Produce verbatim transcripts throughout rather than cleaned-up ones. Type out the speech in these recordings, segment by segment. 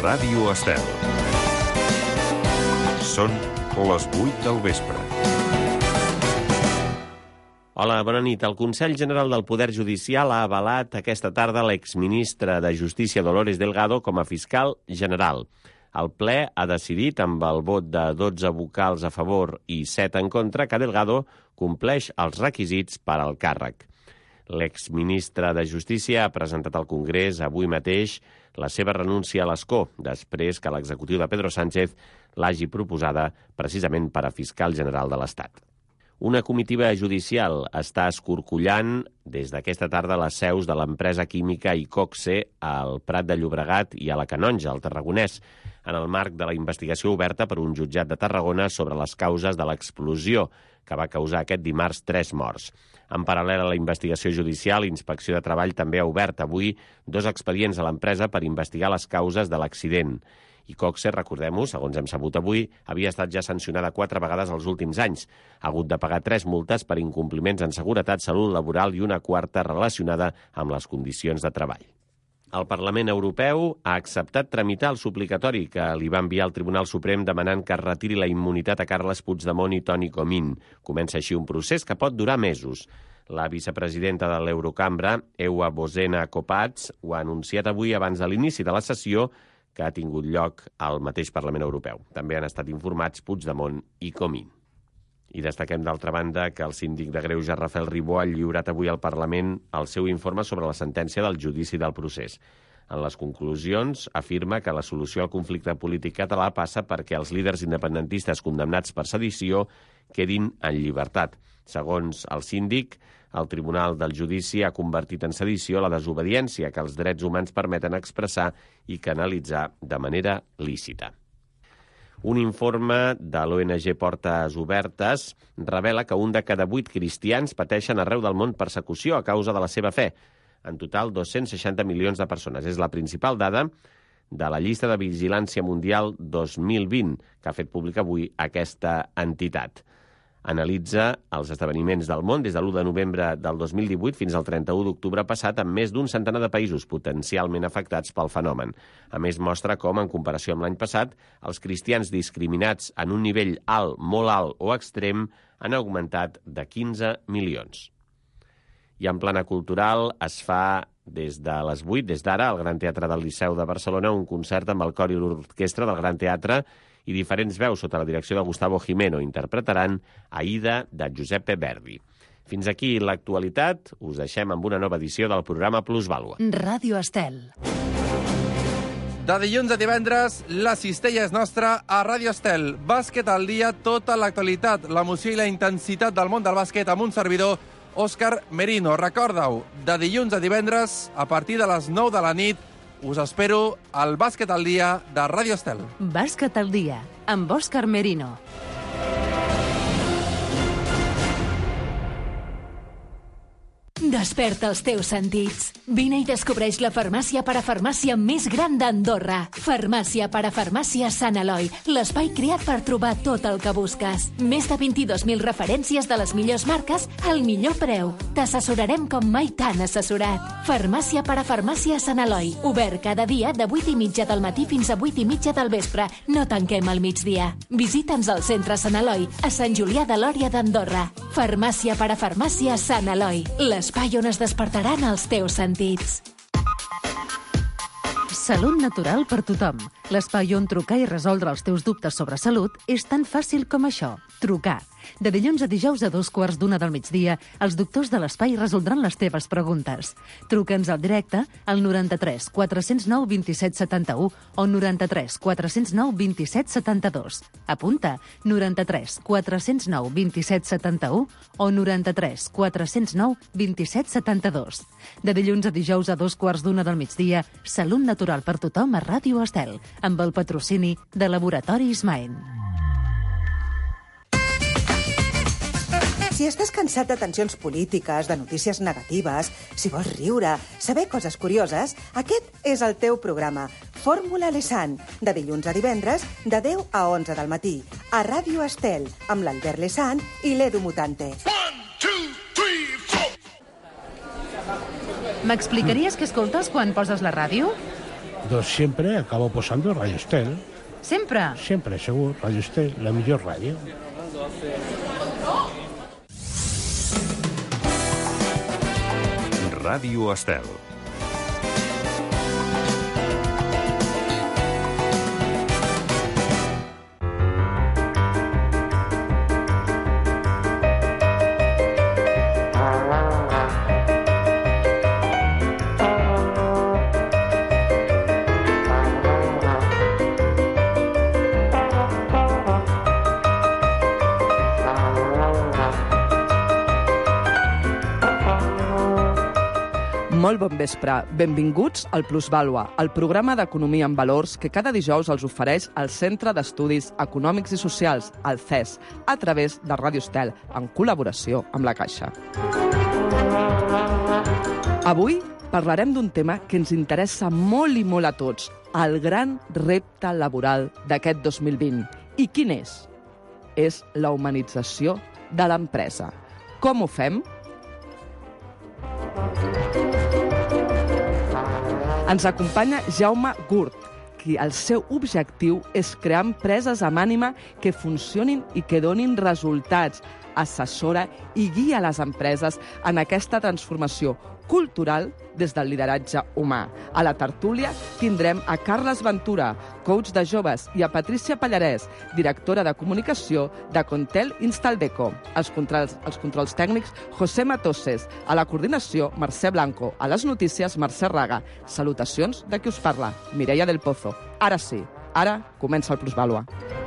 Ràdio Estel. Són les vuit del vespre. Hola, bona nit. El Consell General del Poder Judicial ha avalat aquesta tarda l'exministre de Justícia Dolores Delgado com a fiscal general. El ple ha decidit, amb el vot de dotze vocals a favor i set en contra, que Delgado compleix els requisits per al càrrec. L'exministre de Justícia ha presentat al Congrés avui mateix la seva renúncia a l'escó, després que l'executiu de Pedro Sánchez l'hagi proposada precisament per a fiscal general de l'Estat. Una comitiva judicial està escorcollant des d'aquesta tarda les seus de l'empresa química Icoxe al Prat de Llobregat i a la Canonja, al Tarragonès, en el marc de la investigació oberta per un jutjat de Tarragona sobre les causes de l'explosió que va causar aquest dimarts tres morts. En paral·lel a la investigació judicial, Inspecció de Treball també ha obert avui dos expedients a l'empresa per investigar les causes de l'accident. Icoxe, recordem-ho, segons hem sabut avui, havia estat ja sancionada quatre vegades els últims anys. Ha hagut de pagar tres multes per incompliments en seguretat, salut laboral i una quarta relacionada amb les condicions de treball. El Parlament Europeu ha acceptat tramitar el suplicatori que li va enviar al Tribunal Suprem demanant que es retiri la immunitat a Carles Puigdemont i Toni Comín. Comença així un procés que pot durar mesos. La vicepresidenta de l'Eurocambra, Ewa Bozena Kopacz, ho ha anunciat avui abans de l'inici de la sessió que ha tingut lloc al mateix Parlament Europeu. També han estat informats Puigdemont i Comín. I destaquem, d'altra banda, que el síndic de Greuges, Rafael Ribó, ha lliurat avui al Parlament el seu informe sobre la sentència del judici del procés. En les conclusions, afirma que la solució al conflicte polític català passa perquè els líders independentistes condemnats per sedició quedin en llibertat. Segons el síndic, el Tribunal del Judici ha convertit en sedició la desobediència que els drets humans permeten expressar i canalitzar de manera lícita. Un informe de l'O N G Portes Obertes revela que un de cada vuit cristians pateixen arreu del món persecució a causa de la seva fe. En total, dos-cents seixanta milions de persones. És la principal dada de la llista de vigilància mundial dos mil vint, que ha fet pública avui aquesta entitat. Analitza els esdeveniments del món des de l'u de novembre del dos mil divuit fins al trenta-u d'octubre passat amb més d'un centenar de països potencialment afectats pel fenomen. A més, mostra com, en comparació amb l'any passat, els cristians discriminats en un nivell alt, molt alt o extrem han augmentat de quinze milions. I en plana cultural es fa des de les vuit, des d'ara, al Gran Teatre del Liceu de Barcelona, un concert amb el cor i l'orquestra del Gran Teatre i diferents veus sota la direcció de Gustavo Gimeno interpretaran Aida de Giuseppe Verdi. Fins aquí l'actualitat. Us deixem amb una nova edició del programa Plusvàlua. Ràdio Estel. De dilluns a divendres, la cistella és nostra a Ràdio Estel. Bàsquet al dia, tota l'actualitat, l'emoció i la intensitat del món del bàsquet amb un servidor, Òscar Merino. Recorda-ho, de dilluns a divendres, a partir de les nou de la nit, us espero al Bàsquet al dia de Ràdio Estel. Bàsquet al dia, amb Òscar Merino. Desperta els teus sentits. Vine i descobreix la farmàcia parafarmàcia més gran d'Andorra. Farmàcia parafarmàcia Sant Eloi, l'espai creat per trobar tot el que busques. Més de vint-i-dos mil referències de les millors marques al millor preu. T'assessorarem com mai t'han assessorat. Farmàcia parafarmàcia Sant Eloi, obert cada dia de vuit i mitja del matí fins a vuit i mitja del vespre. No tanquem al migdia. Visita'ns al centre Sant Eloi, a Sant Julià de Lòria d'Andorra. Farmàcia parafarmàcia Sant Eloi, l'espai on es despertaran els teus sentits. Salut natural per tothom. L'espai on trucar i resoldre els teus dubtes sobre salut és tan fàcil com això. Trucar. De dilluns a dijous a dos quarts d'una del migdia, els doctors de l'espai resoldran les teves preguntes. Truca'ns al directe al noranta-tres quatre zero nou dos set set u o noranta-tres quatre zero nou dos set set dos. Apunta, noranta-tres quatre zero nou dos set set u o noranta-tres quatre zero nou dos set set dos. De dilluns a dijous a dos quarts d'una del migdia, Salut natural per tothom a Ràdio Estel, amb el patrocini de Laboratoris Maen. Si estàs cansat de tensions polítiques, de notícies negatives, si vols riure, saber coses curioses, aquest és el teu programa. Fórmula Lesan, de dilluns a divendres, de deu a onze del matí, a Ràdio Estel, amb l'Albert Lesan i l'Edu Mutante. M'explicaries què escoltes quan poses la ràdio? Doncs siempre acabo posando Radio Estel. Sempre? Siempre, segur. Radio Estel, la millor ràdio. Ràdio Estel. Molt bon vespre. Benvinguts al Plusvàlua, el programa d'economia en valors que cada dijous els ofereix el Centre d'Estudis Econòmics i Socials, el C E S, a través de Ràdio Estel, en col·laboració amb la Caixa. Avui parlarem d'un tema que ens interessa molt i molt a tots, el gran repte laboral d'aquest dos mil vint. I quin és? És la humanització de l'empresa. Com ho fem? Ens acompanya Jaume Gurt, qui el seu objectiu és crear empreses amb ànima que funcionin i que donin resultats, assessora i guia les empreses en aquesta transformació cultural des del lideratge humà. A la tertúlia tindrem a Carles Ventura, coach de joves, i a Patricia Pallarès, directora de comunicació de Contel Instaldeco. Els controls, els controls tècnics, José Matoses. A la coordinació, Mercè Blanco. A les notícies, Mercè Raga. Salutacions de qui us parla, Mireia del Pozo. Ara sí, ara comença el Plusvàlua.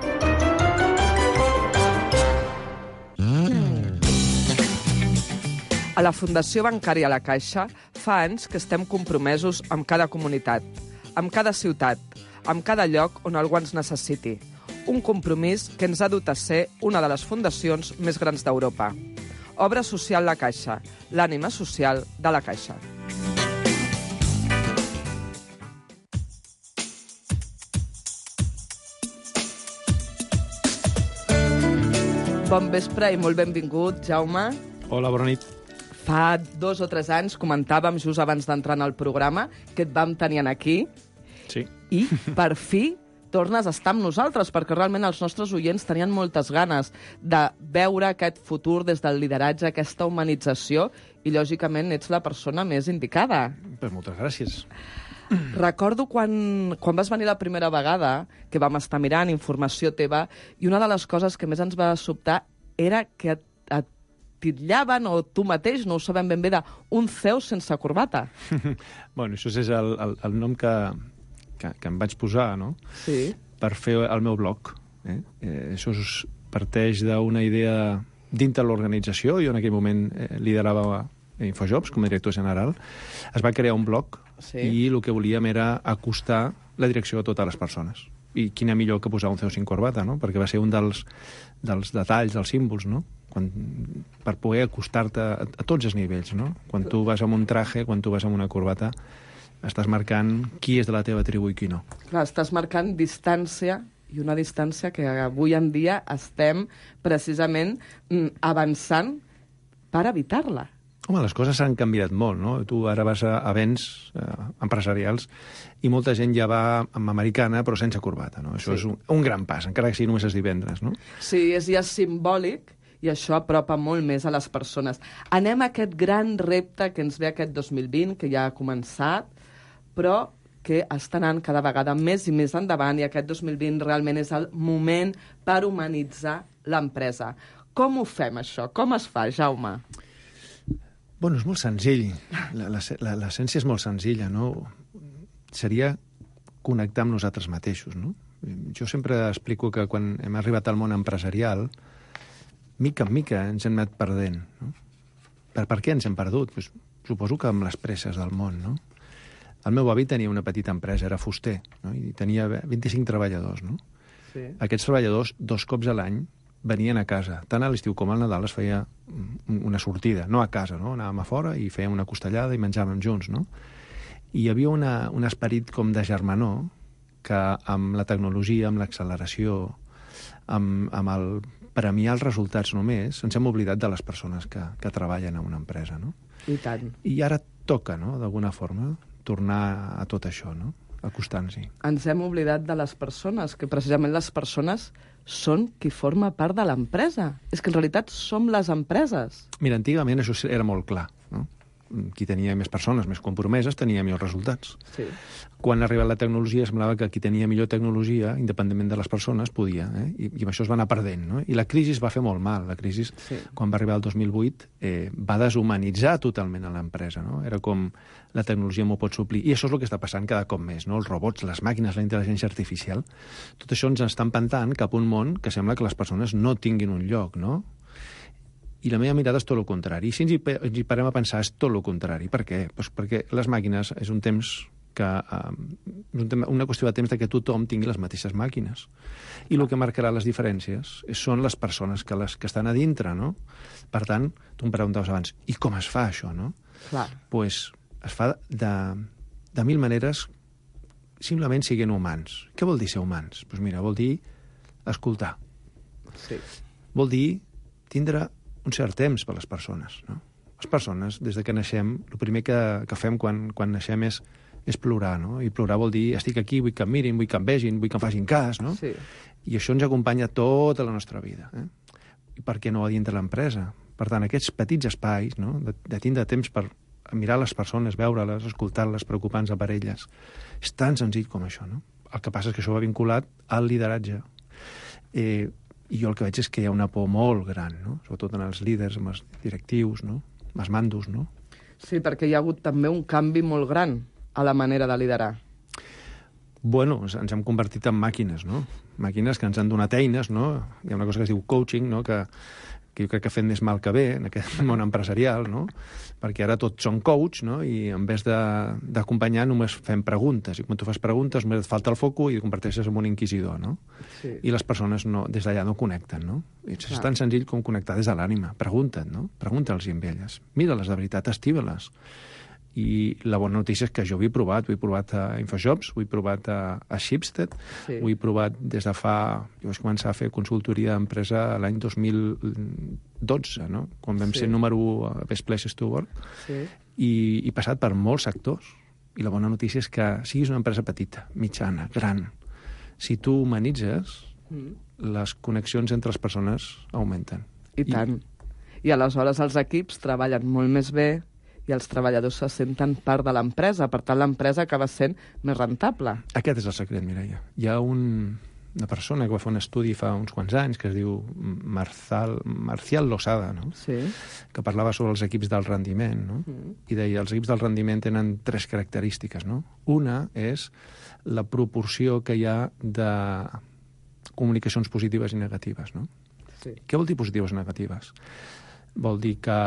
A la Fundació Bancària La Caixa fa anys que estem compromesos amb cada comunitat, amb cada ciutat, amb cada lloc on algú ens necessiti. Un compromís que ens ha dut a ser una de les fundacions més grans d'Europa. Obra social La Caixa, l'ànima social de La Caixa. Bon vespre i molt benvingut, Jaume. Hola, bona nit. Fa dos o tres anys comentàvem, just abans d'entrar en el programa, que et vam tenir aquí. Sí. I, per fi, tornes a estar amb nosaltres, perquè realment els nostres oients tenien moltes ganes de veure aquest futur des del lideratge, aquesta humanització, i, lògicament, ets la persona més indicada. Pues moltes gràcies. Recordo quan, quan vas venir la primera vegada, que vam estar mirant informació teva, i una de les coses que més ens va sobtar era que et, et titllaven, o tu mateix, no ho sabem ben bé, d'un C E O sense corbata. Bueno, això és el, el, el nom que, que, que em vaig posar, no? Sí. Per fer el meu blog. Eh? Eh, això es parteix d'una idea dintre l'organització. Jo en aquell moment eh, liderava Infojobs com a director general. Es va crear un blog, sí, i el que volíem era acostar la direcció a totes les persones. I quina millor que posar un C E O sin corbata, no? Perquè va ser un dels, dels detalls, dels símbols, no? Quan, per poder acostar-te a, a tots els nivells, no? Quan tu vas amb un traje, quan tu vas amb una corbata, estàs marcant qui és de la teva tribu i qui no. Clar, estàs marcant distància, i una distància que avui en dia estem precisament avançant per evitar-la. Home, les coses s'han canviat molt, no? Tu ara vas a events eh, empresarials i molta gent ja va amb americana però sense corbata, no? Això sí, és un, un gran pas, encara que sigui només els divendres, no? Sí, és ja simbòlic i això apropa molt més a les persones. Anem a aquest gran repte que ens ve aquest dos mil vint, que ja ha començat, però que està anant cada vegada més i més endavant, i aquest dos mil vint realment és el moment per humanitzar l'empresa. Com ho fem, això? Com es fa, Jaume? Bueno, és molt senzill. L'essència és molt senzilla, no? Seria connectar amb nosaltres mateixos, no? Jo sempre explico que quan hem arribat al món empresarial, mica en mica ens hem anat perdent, no? Per, per què ens hem perdut? Pues, suposo que amb les presses del món, no? El meu avi tenia una petita empresa, era fuster, no? I tenia vint-i-cinc treballadors, no? Sí. Aquests treballadors, dos cops a l'any, venien a casa. Tant a l'estiu com al Nadal es feia una sortida, no a casa, no? Anàvem a fora i fèiem una costellada i menjàvem junts, no? I hi havia una, un esperit com de germanor que amb la tecnologia, amb l'acceleració, amb, amb el premiar els resultats només, ens hem oblidat de les persones que, que treballen a una empresa, no? I tant. I ara toca, no?, d'alguna forma, tornar a tot això, no? acostant-s'hi. Ens hem oblidat de les persones, que precisament les persones són qui forma part de l'empresa. És que en realitat som les empreses. Mira, antigament això era molt clar, no? Qui tenia més persones, més compromeses, tenia millors resultats. Sí. Quan ha arribat la tecnologia, semblava que qui tenia millor tecnologia, independentment de les persones, podia, eh? I, i amb això es va anar perdent, no? I la crisi es va fer molt mal. La crisi, sí. Quan va arribar el dos mil vuit, eh, va deshumanitzar totalment a l'empresa, no? Era com la tecnologia m'ho pot suplir. I això és el que està passant cada cop més, no? Els robots, les màquines, la intel·ligència artificial. Tot això ens està empantant cap a un món que sembla que les persones no tinguin un lloc, no? I la meva mirada és tot el contrari. I si ens hi, ens hi parem a pensar, és tot el contrari. Per què? Pues perquè les màquines és un temps que... Eh, és un tema, una qüestió de temps de que tothom tingui les mateixes màquines. I el que marcarà les diferències són les persones que, les, que estan a dintre, no? Per tant, tu em preguntaves abans, i com es fa això, no? Clar. Pues es fa de, de mil maneres, simplement siguent humans. Què vol dir ser humans? Pues mira, vol dir escoltar. Sí. Vol dir tindre un cert temps per les persones, no? Les persones, des de que naixem, el primer que, que fem quan, quan naixem és, és plorar, no? I plorar vol dir, estic aquí, vull que em mirin, vull que em vegin, vull que em facin cas, no? Sí. I això ens acompanya tota la nostra vida, eh? I per què no a dintre l'empresa? Per tant, aquests petits espais, no? de, de tindre temps per mirar les persones, veure-les, escoltar-les, preocupar-nos per elles, és tan senzill com això, no? El que passa és que això va vinculat al lideratge. Eh, I jo el que veig és que hi ha una por molt gran, no? Sobretot en els líders, en els directius, no? En els mandos, no? Sí, perquè hi ha hagut també un canvi molt gran a la manera de liderar. Bueno, ens hem convertit en màquines, no? Màquines que ens han donat eines, no? Hi ha una cosa que es diu coaching, no? Que, que jo crec que ha fet més mal que bé en aquest món empresarial, no? Perquè ara tots són coach, no? I en vez d'acompanyar només fem preguntes. I quan tu fas preguntes només et falta el foco i et converteixes en un inquisidor, no? Sí. I les persones no, des d'allà no connecten, no? I és tan senzill com connectar des de l'ànima. Pregunta't, no? Pregunta'ls amb elles. Mira-les de veritat, estima-les. I la bona notícia és que jo ho he provat. Ho he provat a Infojobs, ho he provat a, a Schibsted, sí. Ho he provat des de fa... Jo vaig començar a fer consultoria d'empresa l'any dos mil dotze, no? Quan vam sí. ser número u a Best Places to Work. Sí. I he passat per molts sectors. I la bona notícia és que siguis una empresa petita, mitjana, gran. Si tu humanitzes, mm. les connexions entre les persones augmenten. I tant. I, I aleshores els equips treballen molt més bé, i els treballadors se senten part de l'empresa. Per tant, l'empresa acaba sent més rentable. Aquest és el secret, Mireia. Hi ha un, una persona que va fer un estudi fa uns quants anys, que es diu Marzal, Marcial Losada, no? Sí. Que parlava sobre els equips del rendiment, no? Mm. I deia, els equips del rendiment tenen tres característiques, no? Una és la proporció que hi ha de comunicacions positives i negatives, no? Sí. Què vol dir positives i negatives? Vol dir que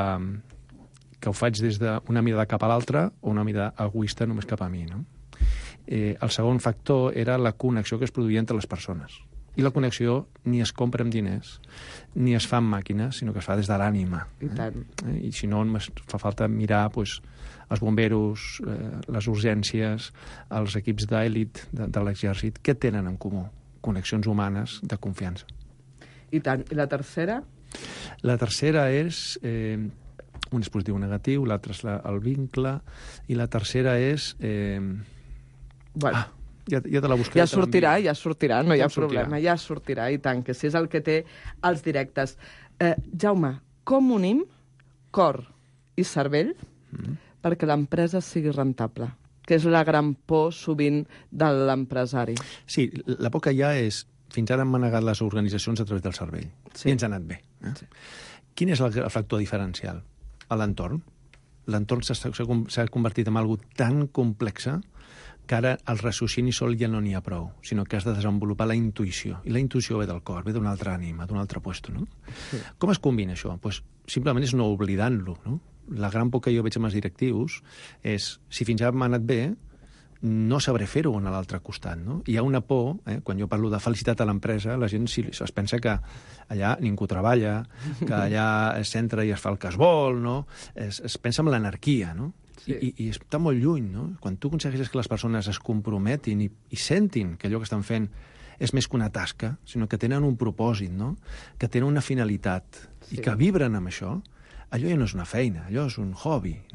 que ho faig des d'una mirada cap a l'altra o una mirada egoista només cap a mi, no? Eh, el segon factor era la connexió que es produïa entre les persones. I la connexió ni es compra amb diners, ni es fa amb màquines, sinó que es fa des de l'ànima. I tant. Eh? I si no, només fa falta mirar pues, els bomberos, eh, les urgències, els equips d'èlit de, de l'exèrcit, què tenen en comú? Connexions humanes de confiança. I tant. I la tercera? La tercera és... Eh, un és positiu o negatiu, l'altre és la, el vincle, i la tercera és... Eh... Bueno, ah, ja, ja te la buscaré. Ja sortirà, ja sortirà, no hi ha problema, ja sortirà, i tant, que si és el que té els directes. Eh, Jaume, com unim cor i cervell mm. perquè l'empresa sigui rentable? Que és la gran por, sovint, de l'empresari. Sí, la por que hi ha és... Fins ara hem manegat les organitzacions a través del cervell. Sí. I ens ha anat bé. Eh? Sí. Quin és el, el factor diferencial? A l'entorn. L'entorn s'ha convertit en algo tan complexa que ara el raciocini sol ja no n'hi ha prou, sinó que has de desenvolupar la intuïció. I la intuïció ve del cor, ve d'una altra ànima, d'un altre puesto, no? Sí. Com es combina això? Pues, simplement és no oblidant-lo, no? La gran por que jo veig amb els directius és, si fins ara m'ha anat bé, no sabré fer-ho en l'altre costat, no? Hi ha una por, eh? Quan jo parlo de felicitat a l'empresa, la gent si, es pensa que allà ningú treballa, que allà es centra i es fa el que es vol, no? Es, es pensa en l'anarquia, no? Sí. I, I està molt lluny, no? Quan tu aconsegueixes que les persones es comprometin i, i sentin que allò que estan fent és més que una tasca, sinó que tenen un propòsit, no? Que tenen una finalitat, sí. I que vibren amb això, allò ja no és una feina, allò és un hobby, no?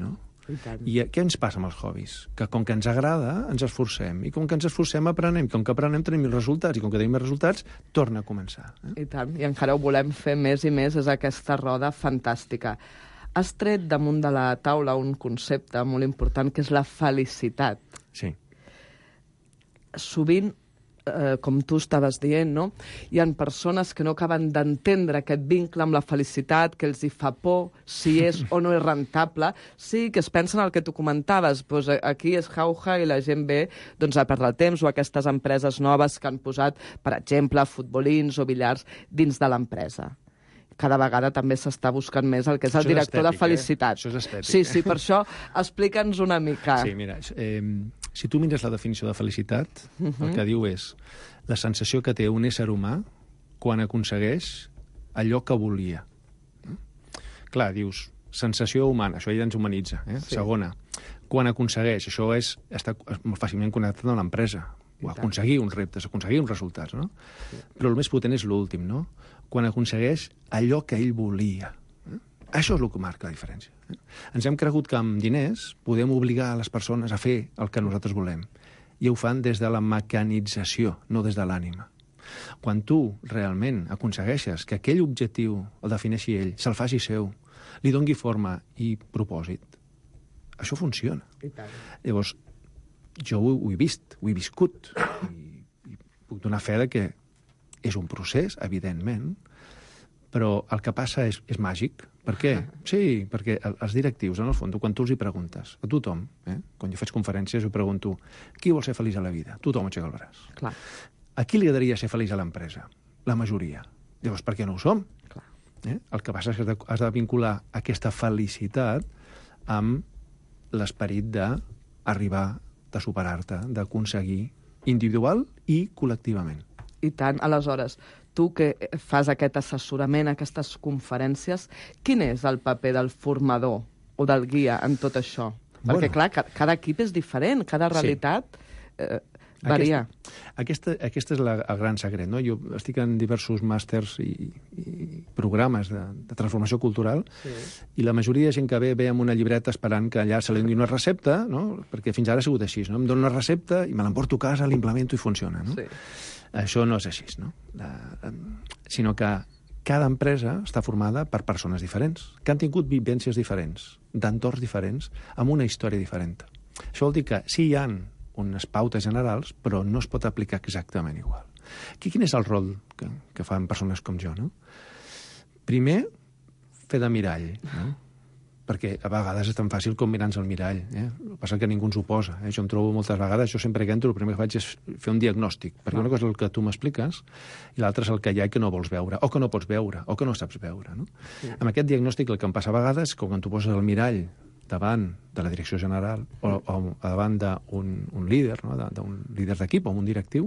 I tant. I què ens passa amb els hobbies? Que com que ens agrada, ens esforcem. I com que ens esforcem, aprenem. I com que aprenem, tenim els resultats. I com que tenim els resultats, torna a començar. Eh? I tant. I encara ho volem fer més i més. És aquesta roda fantàstica. Has tret damunt de la taula un concepte molt important, que és la felicitat. Sí. Sovint, eh, com tu estaves dient, no? Hi ha persones que no acaben d'entendre aquest vincle amb la felicitat, que els hi fa por, si és o no és rentable. Sí, que es pensen el que tu comentaves. Pues aquí és jauja i la gent ve doncs, a perdre el temps, o aquestes empreses noves que han posat, per exemple, futbolins o billars dins de l'empresa. Cada vegada també s'està buscant més el que és el Això és director estètic, de felicitat. Eh? Això és estètic. Sí, sí, per això explica'ns una mica. Sí, mira, eh, si tu mires la definició de felicitat, uh-huh. el que diu és la sensació que té un ésser humà quan aconsegueix allò que volia. Clar, dius, sensació humana, això ja ens humanitza. Eh? Sí. Segona, quan aconsegueix, això és, està molt fàcilment connectat amb l'empresa. O aconseguir uns reptes, aconseguir uns resultats, no? Sí. Però el més potent és l'últim, no? Quan aconsegueix allò que ell volia. Eh? Això és el que marca la diferència. Eh? Ens hem cregut que amb diners podem obligar a les persones a fer el que nosaltres volem. I ho fan des de la mecanització, no des de l'ànima. Quan tu realment aconsegueixes que aquell objectiu el defineixi ell, se'l faci seu, li dongui forma i propòsit, això funciona. I tant. Llavors, jo ho, ho he vist, ho he viscut, i, i puc donar fe de que és un procés, evidentment, però el que passa és, és màgic. Per què? Sí, perquè els directius, en el fons, quan tu els hi preguntes, a tothom, eh? Quan jo faig conferències, ho pregunto, qui vol ser feliç a la vida? Tothom aixeca el braç. Clar. A qui li agradaria ser feliç a l'empresa? La majoria. Llavors, per què no ho som? Clar. Eh? El que passa és que has de, has de vincular aquesta felicitat amb l'esperit d'arribar, de superar-te, d'aconseguir individual i col·lectivament. I tant. Aleshores, tu que fas aquest assessorament, aquestes conferències, quin és el paper del formador o del guia en tot això? Perquè, bueno, clar, ca cada equip és diferent, cada realitat sí. eh, varia. Aquesta, aquesta, aquesta és la, el gran secret, no? Jo estic en diversos màsters i, i programes de, de transformació cultural, sí. I la majoria de gent que ve ve amb una llibreta esperant que allà se li doni una recepta, no? Perquè fins ara ha sigut així, no? Em dono una recepta i me l'emporto a casa, l'implemento i funciona, no? Sí. Això no és així, no? La, sinó que cada empresa està formada per persones diferents, que han tingut vivències diferents, d'entorns diferents, amb una història diferent. Això vol dir que sí hi ha unes pautes generals, però no es pot aplicar exactament igual. Aquí, quin és el rol que, que fan persones com jo, no? Primer, fer de mirall, no? Perquè a vegades és tan fàcil com mirar-nos al mirall. Eh? El que passa que ningú ens ho posa. Eh? Jo em trobo moltes vegades, jo sempre que entro, el primer que faig és fer un diagnòstic, perquè una cosa és el que tu m'expliques i l'altra és el que hi ha que no vols veure, o que no pots veure, o que no saps veure. No? Sí. Amb aquest diagnòstic el que em passa a vegades és que quan tu poses el mirall davant de la direcció general o, o davant d'un un líder, no? d'un líder d'equip o un directiu,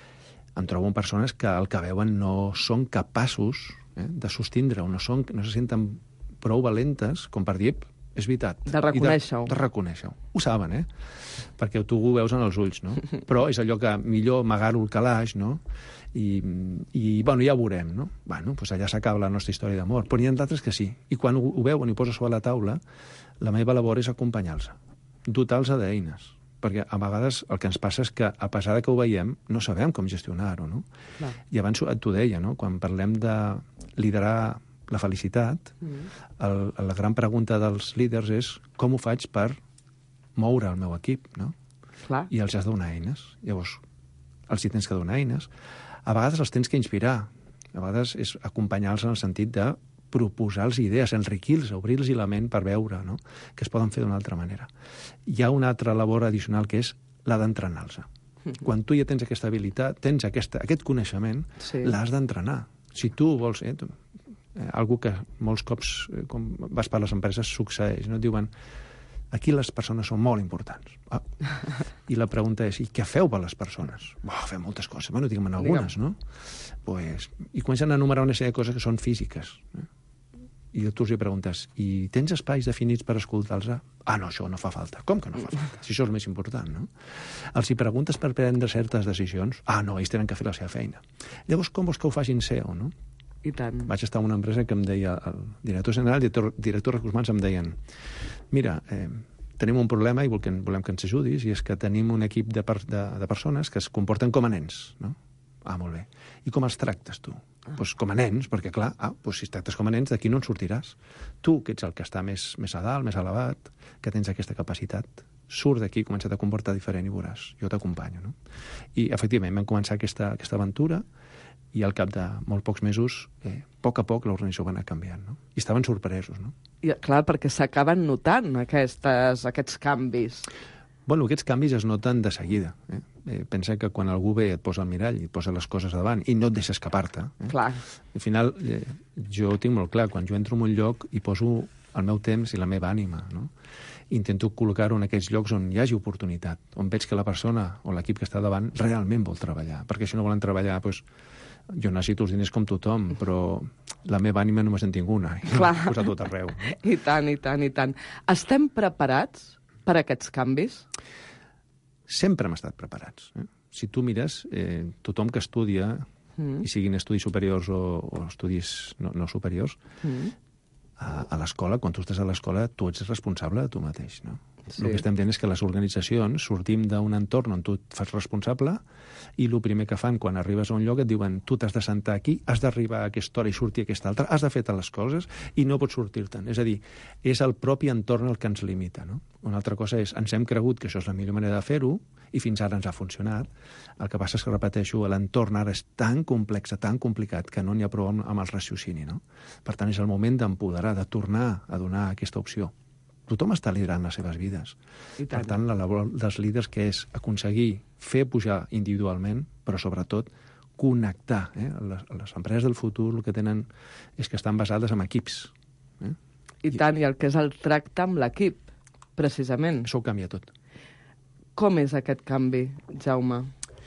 em trobo amb persones que el que veuen no són capaços eh, de sostindre-ho, no, són, no se senten prou valentes com per dir, és veritat. De reconèixer-ho. De, de reconèixer-ho. Ho saben, eh? Perquè tu ho veus en els ulls, no? Però és allò que millor amagar-ho al calaix, no? I, i bueno, ja ho veurem, no? Bueno, doncs allà s'acaba la nostra història d'amor. Però n'hi ha d'altres que sí. I quan ho, ho veuen i ho posen sobre la taula, la meva labor és acompanyar-los, dotar-los d'eines. Perquè a vegades el que ens passa és que, a pesar de que ho veiem, no sabem com gestionar-ho, no? Clar. I abans t'ho deia, no? Quan parlem de liderar la felicitat, mm. el, la gran pregunta dels líders és com ho faig per moure el meu equip, no? Clar. I els has de donar eines. Llavors, els hi tens que donar eines. A vegades els tens que inspirar. A vegades és acompanyar-los en el sentit de proposar-los idees, enriquir-los, obrir-los la ment per veure, no? Que es poden fer d'una altra manera. Hi ha una altra labor addicional que és la d'entrenar-los. Mm. Quan tu ja tens aquesta habilitat, tens aquesta, aquest coneixement, sí. L'has d'entrenar. Si tu vols... Eh, tu, Eh, algo que molts cops, eh, com vas per les empreses, succeeix, no? Et diuen, aquí les persones són molt importants. Ah. I la pregunta és, i què feu per les persones? Oh, fem moltes coses. Bueno, digue'm algunes, no? Pues, I comencen a enumerar una sèrie de coses que són físiques. Eh? I tu els hi preguntes, i tens espais definits per escoltar-los? Ah, no, això no fa falta. Com que no fa falta? Si això és el més important, no? Els hi preguntes per prendre certes decisions? Ah, no, ells tenen que fer la seva feina. Llavors, com vols que ho facin S E O, no? I tant. Vaig estar en una empresa que em deia, el director general i el director de recursos humans em deien, mira, eh, tenim un problema i volem, volem que ens ajudis, i és que tenim un equip de, per, de, de persones que es comporten com a nens, no? Ah, molt bé. I com els tractes, tu? Ah. Pues com a nens, perquè, clar, ah, pues si tractes com a nens, d'aquí no en sortiràs. Tu, que ets el que està més, més a dalt, més elevat, que tens aquesta capacitat, surt d'aquí, comença a comportar diferent i veuràs. Jo t'acompanyo, no? I, efectivament, vam començar aquesta, aquesta aventura, i al cap de molt pocs mesos, eh, a poc a poc, l'organització va anar canviant, no? I estaven sorpresos, no? I, clar, perquè s'acaben notant aquestes, aquests canvis. Bueno, aquests canvis es noten de seguida. Eh? Eh, pensa que quan algú ve et posa al mirall i et posa les coses davant i no et deixa escapar-te. Eh? Clar. Al final, eh, jo ho tinc molt clar. Quan jo entro en un lloc i poso el meu temps i la meva ànima, no? Intento col·locar-ho en aquells llocs on hi hagi oportunitat, on veig que la persona o l'equip que està davant realment vol treballar. Perquè si no volen treballar, doncs, jo necessito els diners com tothom, però la meva ànima només en tinc una, i l'he posat tot arreu. No? I tant, i tant, i tant. Estem preparats per aquests canvis? Sempre hem estat preparats. Eh? Si tu mires, eh, tothom que estudia, mm. i siguin estudis superiors o, o estudis no, no superiors, mm. a, a l'escola, quan tu estàs a l'escola, tu ets responsable de tu mateix, no? Sí. El que estem dient és que les organitzacions sortim d'un entorn on tu et fas responsable i el primer que fan quan arribes a un lloc et diuen tu t'has de sentar aquí, has d'arribar a aquesta hora i sortir a aquesta altra, has de fer totes les coses i no pots sortir-te'n. És a dir, és el propi entorn el que ens limita, no? Una altra cosa és, ens hem cregut que això és la millor manera de fer-ho i fins ara ens ha funcionat. El que passa és que, repeteixo, l'entorn ara és tan complex, tan complicat, que no n'hi ha prou amb, amb el raciocini, no? Per tant, és el moment d'empoderar, de tornar a donar aquesta opció. Tothom està liderant les seves vides. Per tant, la labor dels líders que és aconseguir fer pujar individualment, però sobretot connectar. Eh? Les, les empreses del futur el que tenen és que estan basades en equips. Eh? I, I tant, i el que és el tracte amb l'equip, precisament. Això ho canvia tot. Com és aquest canvi, Jaume?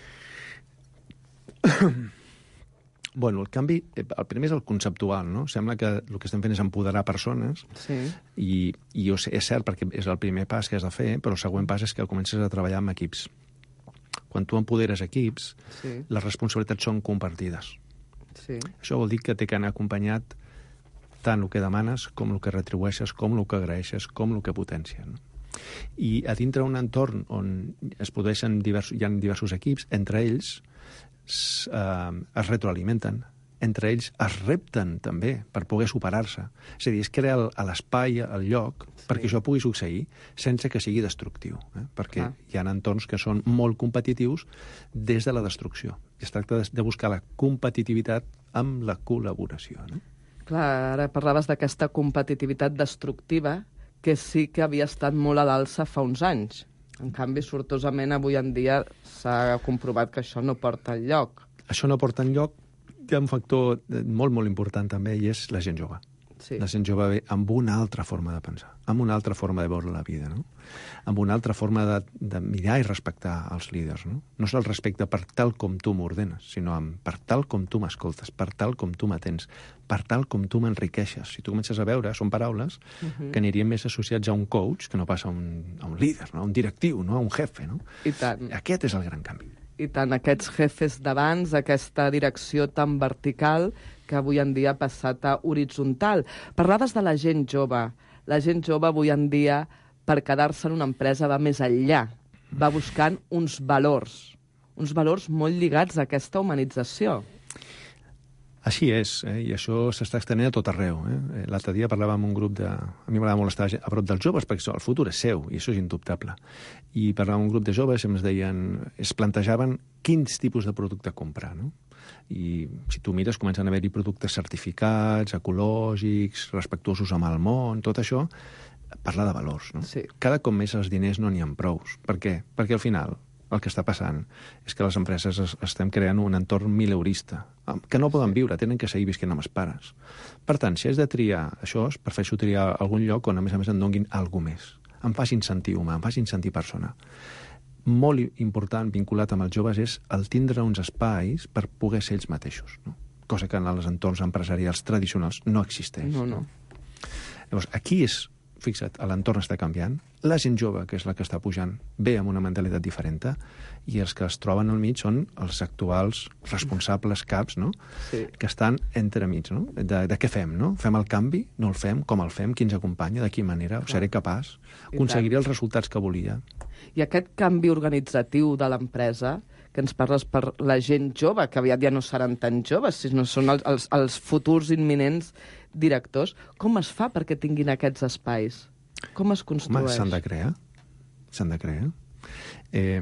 Bueno, el canvi, el primer és el conceptual, no? Sembla que el que estem fent és empoderar persones, sí. i, i jo sé, és cert, perquè és el primer pas que has de fer, però el següent pas és que comences a treballar amb equips. Quan tu empoderes equips, sí. les responsabilitats són compartides. Sí. Això vol dir que té que anar acompanyat tant el que demanes, com el que retribueixes, com el que agraeixes, com el que potencies, no? I a dintre un entorn on es produeixen diversos, hi ha diversos equips, entre ells es, eh, es retroalimenten, entre ells es repten també per poder superar-se. És a dir, es crea l'espai, el lloc, sí. perquè això pugui succeir sense que sigui destructiu, eh? perquè ah. hi ha entorns que són molt competitius des de la destrucció. I es tracta de buscar la competitivitat amb la col·laboració. No? Clar, ara parlaves d'aquesta competitivitat destructiva que sí que havia estat molt a l'alça fa uns anys. En canvi, sortosament, avui en dia s'ha comprovat que això no porta enlloc. Això no porta enlloc. Hi ha un factor molt, molt important també, i és la gent jove. Sí. La gent jove ve amb una altra forma de pensar, amb una altra forma de veure la vida, no? Amb una altra forma de, de mirar i respectar els líders. No? No és el respecte per tal com tu m'ordenes, sinó amb, per tal com tu m'escoltes, per tal com tu m'atens, per tal com tu m'enriqueixes. Si tu comences a veure, són paraules uh-huh. que anirien més associats a un coach que no pas a un, a un líder, no? A un directiu, no? A un jefe. No? I tant. Aquest és el gran canvi. I tant, aquests jefes d'abans, aquesta direcció tan vertical que avui en dia ha passat a horitzontal. Parlaves de la gent jove. La gent jove avui en dia, per quedar-se en una empresa, va més enllà. Va buscant uns valors, uns valors molt lligats a aquesta humanització. Així és, eh? I això s'està extenent a tot arreu. Eh? L'altre dia parlava amb un grup de... A mi m'agrada molt estar a prop dels joves, perquè el futur és seu, i això és indubtable. I parlava amb un grup de joves i ens deien... Es plantejaven quins tipus de producte comprar, no? I si tu mires, comencen a haver-hi productes certificats, ecològics, respectuosos amb el món, tot això, parla de valors, no? Sí. Cada cop més els diners no n'hi ha prous. Per què? Perquè al final el que està passant és que les empreses es, estem creant un entorn mileurista, que no poden viure, tenen que seguir visquent amb els pares. Per tant, si has de triar això, prefereixo triar algun lloc on, a més a més, em donguin alguna més. Em facin sentir humà, em facin sentir persona. Molt important, vinculat amb els joves, és el tindre uns espais per poder ser ells mateixos, no? Cosa que en els entorns empresarials tradicionals no existeix. No, no. Llavors, aquí és fixa't, l'entorn està canviant, la gent jove, que és la que està pujant, ve amb una mentalitat diferent, i els que es troben al mig són els actuals responsables caps, no? Sí. Que estan entremig, no? De, de què fem, no? Fem el canvi? No el fem? Com el fem? Qui ens acompanya? De quina manera? Seré capaç? Aconseguiré els resultats que volia? I aquest canvi organitzatiu de l'empresa, que ens parles per la gent jove, que aviat ja no seran tan joves, sinó són els, els, els futurs imminents directors, com es fa perquè tinguin aquests espais? Com es construeix? Home, s'han de crear. S'han de crear. Eh,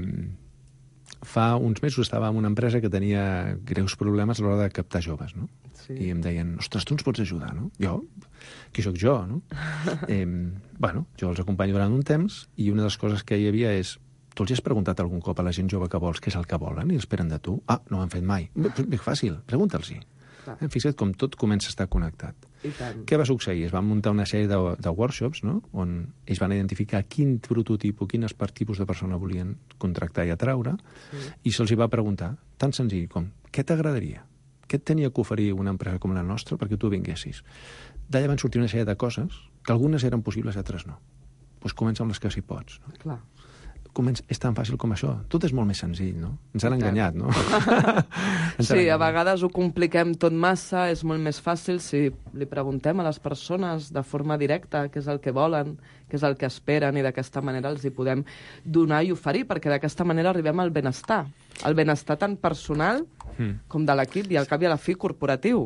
fa uns mesos estava en una empresa que tenia greus problemes a l'hora de captar joves, no? Sí. I em deien, ostres, tu ens pots ajudar, no? Jo? Qui sóc jo, no? eh, bueno, jo els acompanyo durant un temps i una de les coses que hi havia és tu els has preguntat algun cop a la gent jove que vols què és el que volen i esperen de tu? Ah, no ho han fet mai. Ben fàcil, pregunta'ls-hi. Eh, fixa't com tot comença a estar connectat. Què va succeir? Es van muntar una sèrie de, de workshops, no? On ells van identificar quin prototip o quin tipus de persona volien contractar i atraure, sí. I se'ls hi va preguntar, tan senzill com, què t'agradaria? Què et tenia que oferir una empresa com la nostra perquè tu vinguessis? D'allà van sortir una sèrie de coses que algunes eren possibles i altres no. Doncs pues comença amb les que sí pots. No? Clar. Comença, és tan fàcil com això. Tot és molt més senzill, no? Ens han enganyat, no? Ens sí, a vegades ho compliquem tot massa, és molt més fàcil si li preguntem a les persones de forma directa què és el que volen, què és el que esperen, i d'aquesta manera els hi podem donar i oferir, perquè d'aquesta manera arribem al benestar. El benestar tant personal mm. com de l'equip i al cap i a la fi corporatiu.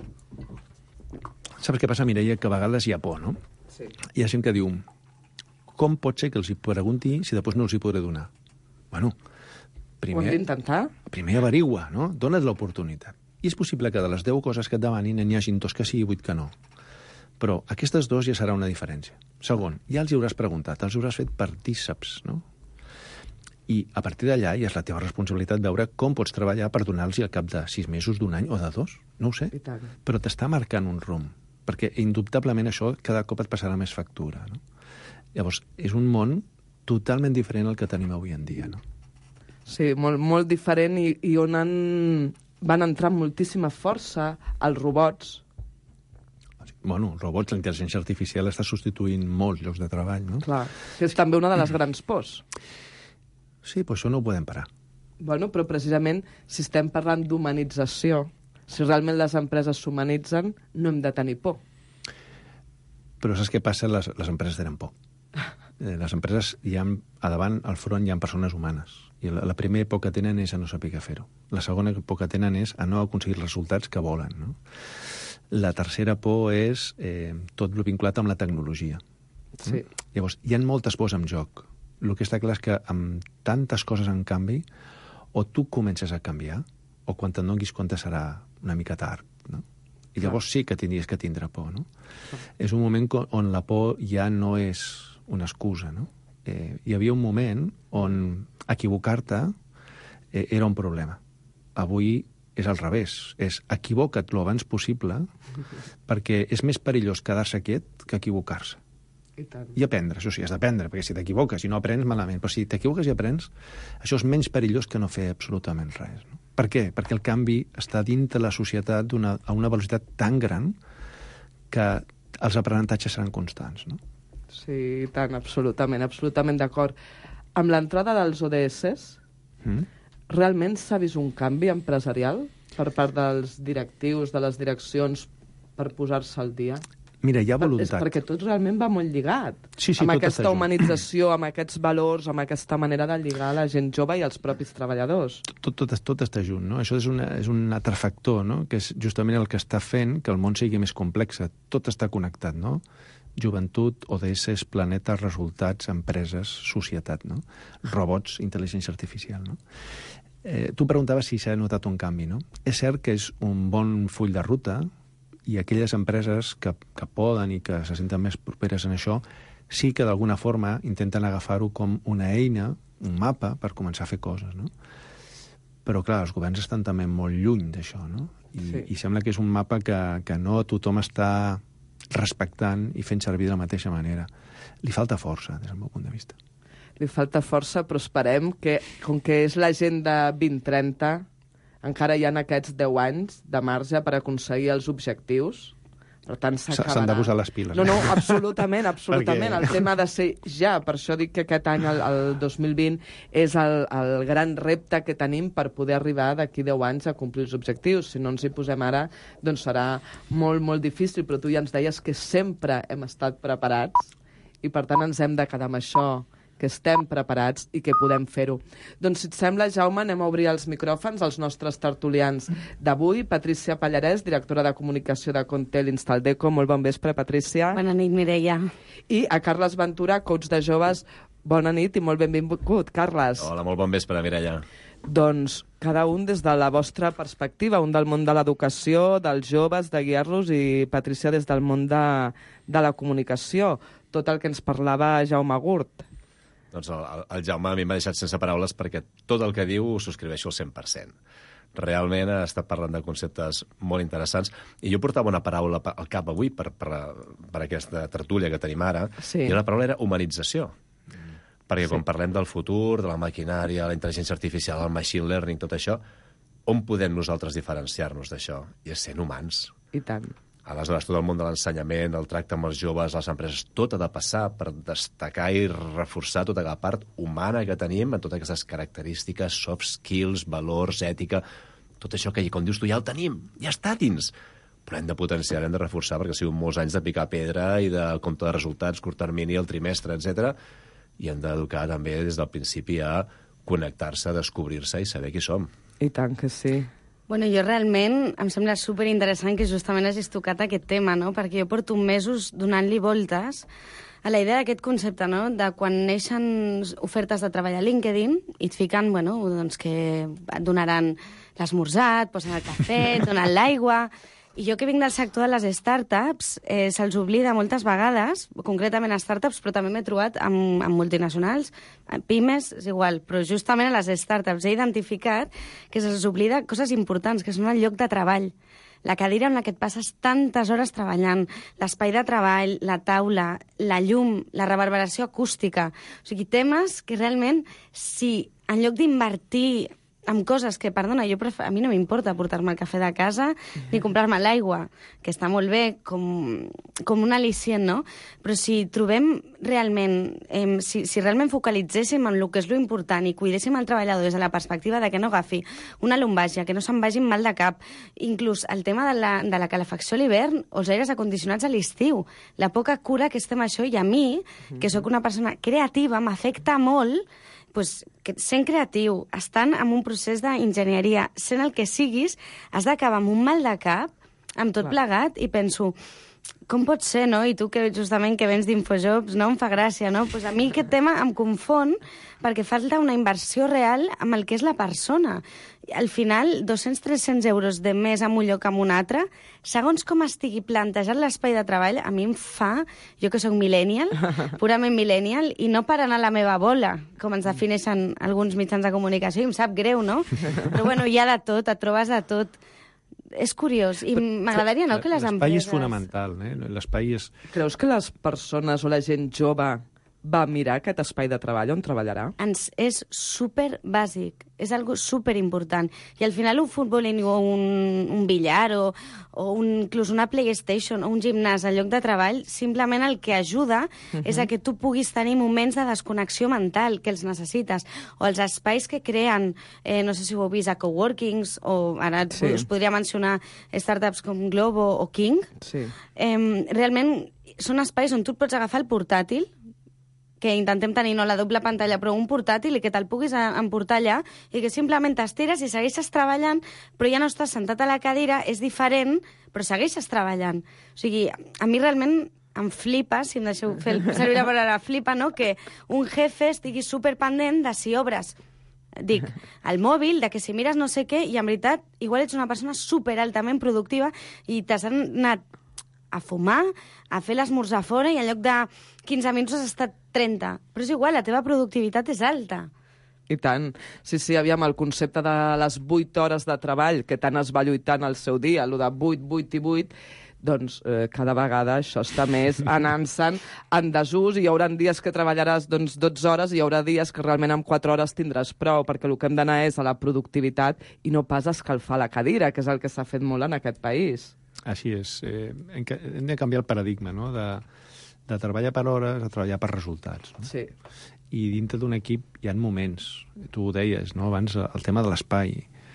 Saps què passa, Mireia? Que a vegades hi ha por, no? Sí. Hi ha gent que diu com pot ser que els hi pregunti si després no els hi podré donar? Bueno, primer... Ho hem d'intentar? Primer averigua, no? Dona't l'oportunitat. I és possible que de les deu coses que et demanin n'hi hagin dos que sí i vuit que no. Però aquestes dos ja serà una diferència. Segon, ja els hi hauràs preguntat, els hauràs fet partíceps, no? I a partir d'allà ja és la teva responsabilitat veure com pots treballar per donar-los al cap de sis mesos, d'un any o de dos. No ho sé. Però t'està marcant un rumb. Perquè indubtablement això cada cop et passarà més factura, no? Llavors, és un món totalment diferent al que tenim avui en dia, no? Sí, molt, molt diferent i, i on han, van entrar amb moltíssima força els robots. Bueno, els robots, la intel·ligència artificial està substituint molts llocs de treball, no? Clar, que és també una de les grans pors. Sí, però això no ho podem parar. Bueno, però precisament, si estem parlant d'humanització, si realment les empreses s'humanitzen, no hem de tenir por. Però saps què passa? Les, les empreses tenen por. Les empreses, hi ha, a davant, al front, hi ha persones humanes. I la, la primera por que tenen és a no saber què fer-ho. La segona por que tenen és a no aconseguir els resultats que volen, no? La tercera por és eh, tot el vinculat amb la tecnologia. Sí. Mm? Llavors, hi ha moltes pors en joc. El que està clar és que amb tantes coses en canvi, o tu comences a canviar, o quan te'n donis compte serà una mica tard, no? I llavors sí que tindries que tindre por, no? És un moment on la por ja no és una excusa, no? Eh, hi havia un moment on equivocar-te eh, era un problema. Avui és al revés. És equivoca't lo abans possible perquè és més perillós quedar-se quiet que equivocar-se. I tant. I aprendre, això sí, has d'aprendre, perquè si t'equivoques i no aprens, malament. Però si t'equivoques i aprens, això és menys perillós que no fer absolutament res, no? Per què? Perquè el canvi està dins de la societat una, a una velocitat tan gran que els aprenentatges seran constants, no? Sí, tant, absolutament, absolutament d'acord. Amb l'entrada dels O D S, mm? realment s'ha vist un canvi empresarial per part dels directius, de les direccions, per posar-se al dia? Mira, hi ha voluntat. És perquè tot realment va molt lligat. Sí, sí, amb tot aquesta humanització, amb aquests valors, amb aquesta manera de lligar la gent jove i els propis treballadors. Tot, tot, tot està junt, no? Això és, una, és un altre factor, no? Que és justament el que està fent que el món sigui més complex. Tot està connectat, no? Joventut, O D S, planetes, resultats, empreses, societat, no? Robots, intel·ligència artificial, no? Eh, tu preguntaves si s'ha notat un canvi, no? És cert que és un bon full de ruta, i aquelles empreses que, que poden i que se senten més properes en això, sí que d'alguna forma intenten agafar-ho com una eina, un mapa, per començar a fer coses, no? Però, clar, els governs estan també molt lluny d'això, no? I, sí. I sembla que és un mapa que, que no tothom està respectant i fent servir de la mateixa manera. Li falta força, des del meu punt de vista. Li falta força, però esperem que, com que és l'agenda vint trenta, encara hi ha aquests deu anys de marge per aconseguir els objectius, Per tant, s'acabarà. S'han de posar les piles. No, no, absolutament, absolutament. Perquè... El tema ha de ser ja. Per això dic que aquest any, el, el dos mil vint, és el, el gran repte que tenim per poder arribar d'aquí deu anys a complir els objectius. Si no ens hi posem ara, doncs serà molt, molt difícil. Però tu ja ens deies que sempre hem estat preparats i, per tant, ens hem de quedar amb això, que estem preparats i que podem fer-ho. Doncs, si et sembla, Jaume, anem a obrir els micròfons als nostres tertulians d'avui. Patricia Pallarès, directora de comunicació de Contel Instaldeco. Molt bon vespre, Patricia. Bona nit, Mireia. I a Carles Ventura, coach de joves. Bona nit i molt benvingut, Carles. Hola, molt bon vespre, Mireia. Doncs cada un des de la vostra perspectiva, un del món de l'educació, dels joves, de guiar-los, i Patricia des del món de, de la comunicació. Tot el que ens parlava Jaume Gurt. Doncs el, el Jaume a mi m'ha deixat sense paraules perquè tot el que diu ho subscriveixo al cent per cent. Realment ha estat parlant de conceptes molt interessants. I jo portava una paraula al cap avui per, per, per aquesta tertúlia que tenim ara, sí. I la paraula era humanització. Mm. Perquè sí. Quan parlem del futur, de la maquinària, la intel·ligència artificial, el machine learning, tot això, on podem nosaltres diferenciar-nos d'això? I és sent humans. I tant. Aleshores, tot el món de l'ensenyament, el tracte amb els joves, les empreses, tot ha de passar per destacar i reforçar tota la part humana que tenim, amb totes aquestes característiques, soft skills, valors, ètica, tot això que, com dius tu, ja el tenim, ja està dins. Però hem de potenciar, hem de reforçar, perquè ha sigut molts anys de picar pedra i de compte de resultats, curt termini, el trimestre, etcètera. I hem d'educar també des del principi a connectar-se, a descobrir-se i saber qui som. I tant que sí. Bueno, jo realment em sembla superinteressant que justament hagis tocat aquest tema, no? Perquè jo porto mesos donant-li voltes a la idea d'aquest concepte, no? De quan neixen ofertes de treball a LinkedIn i et fiquen, bueno, doncs que et donaran l'esmorzar, et posen el cafè, et donen l'aigua. I jo que vinc del sector de les startups, eh, se'ls oblida moltes vegades, concretament a startups, però també m'he trobat amb, amb multinacionals, pimes, és igual, però justament a les startups he identificat que se'ls oblida coses importants, que són el lloc de treball. La cadira en la que et passes tantes hores treballant, l'espai de treball, la taula, la llum, la reverberació acústica. O sigui, temes que realment, si en lloc d'invertir amb coses que, perdona, jo prefer... a mi no m'importa portar-me el cafè de casa ni comprar-me l'aigua, que està molt bé com, com un al·licient, no? Però si trobem realment, eh, si, si realment focalitzéssim en el que és lo important i cuidéssim el treballador des de la perspectiva de que no agafi una lumbàgia, que no se'n vagi mal de cap, inclús el tema de la, de la calefacció a l'hivern o els aires acondicionats a l'estiu, la poca cura que estem a això, i a mi, que sóc una persona creativa, m'afecta molt pues, que sent creatiu, estant en un procés d'enginyeria, sent el que siguis, has d'acabar amb un mal de cap, amb tot plegat, i penso, com pot ser, no? I tu, que justament que vens d'Infojobs, no? Em fa gràcia, no? Pues a mi aquest tema em confon perquè falta una inversió real amb el que és la persona. Al final, dos-cents a tres-cents euros de més en un lloc que en un altre, segons com estigui plantejat l'espai de treball, a mi em fa, jo que soc millennial, purament millennial, i no per anar a la meva bola, com ens defineixen alguns mitjans de comunicació, i em sap greu, no? Però bueno, hi ha de tot, et trobes de tot. És curiós, i m'agradaria, no?, que les empreses... L'espai és fonamental, eh? L'espai és... Creus que les persones o la gent jove va mirar aquest espai de treball on treballarà? Ens és super bàsic, és algo super important. I al final un futbolín o un, un billar o, o un, inclús una PlayStation o un gimnàs al lloc de treball, simplement el que ajuda uh-huh. és a que tu puguis tenir moments de desconnexió mental, que els necessites. O els espais que creen, eh, no sé si ho heu vist, a coworkings, o ara sí. us podria mencionar startups com Globo o King. Sí. Eh, realment són espais on tu et pots agafar el portàtil, que intentem tenir no la doble pantalla, però un portàtil i que te'l puguis emportar allà i que simplement t'estires i segueixes treballant, però ja no estàs sentat a la cadira, és diferent, però segueixes treballant. O sigui, a mi realment em flipa, si em deixeu fer servir la paraula flipa, no?, que un jefe estigui superpendent de si obres, dic, el mòbil, de que si mires no sé què, i en veritat, igual ets una persona superaltament productiva i t'has anat a fumar, a fer l'esmorzar fora, i en lloc de quinze minuts has estat trenta. Però és igual, la teva productivitat és alta. I tant. Sí, sí, aviam, el concepte de les vuit hores de treball, que tant es va lluitant al seu dia, el de vuit, vuit i vuit, doncs eh, cada vegada això està més anant-se'n en desús, i hi haurà dies que treballaràs doncs, dotze hores i hi haurà dies que realment en quatre hores tindràs prou, perquè el que hem d'anar és a la productivitat i no pas a escalfar la cadira, que és el que s'ha fet molt en aquest país. Així és. Eh, hem, hem de canviar el paradigma, no?, de, de treballar per hores a treballar per resultats. No? Sí. I dintre d'un equip hi ha moments, tu ho deies, no?, abans, el tema de l'espai.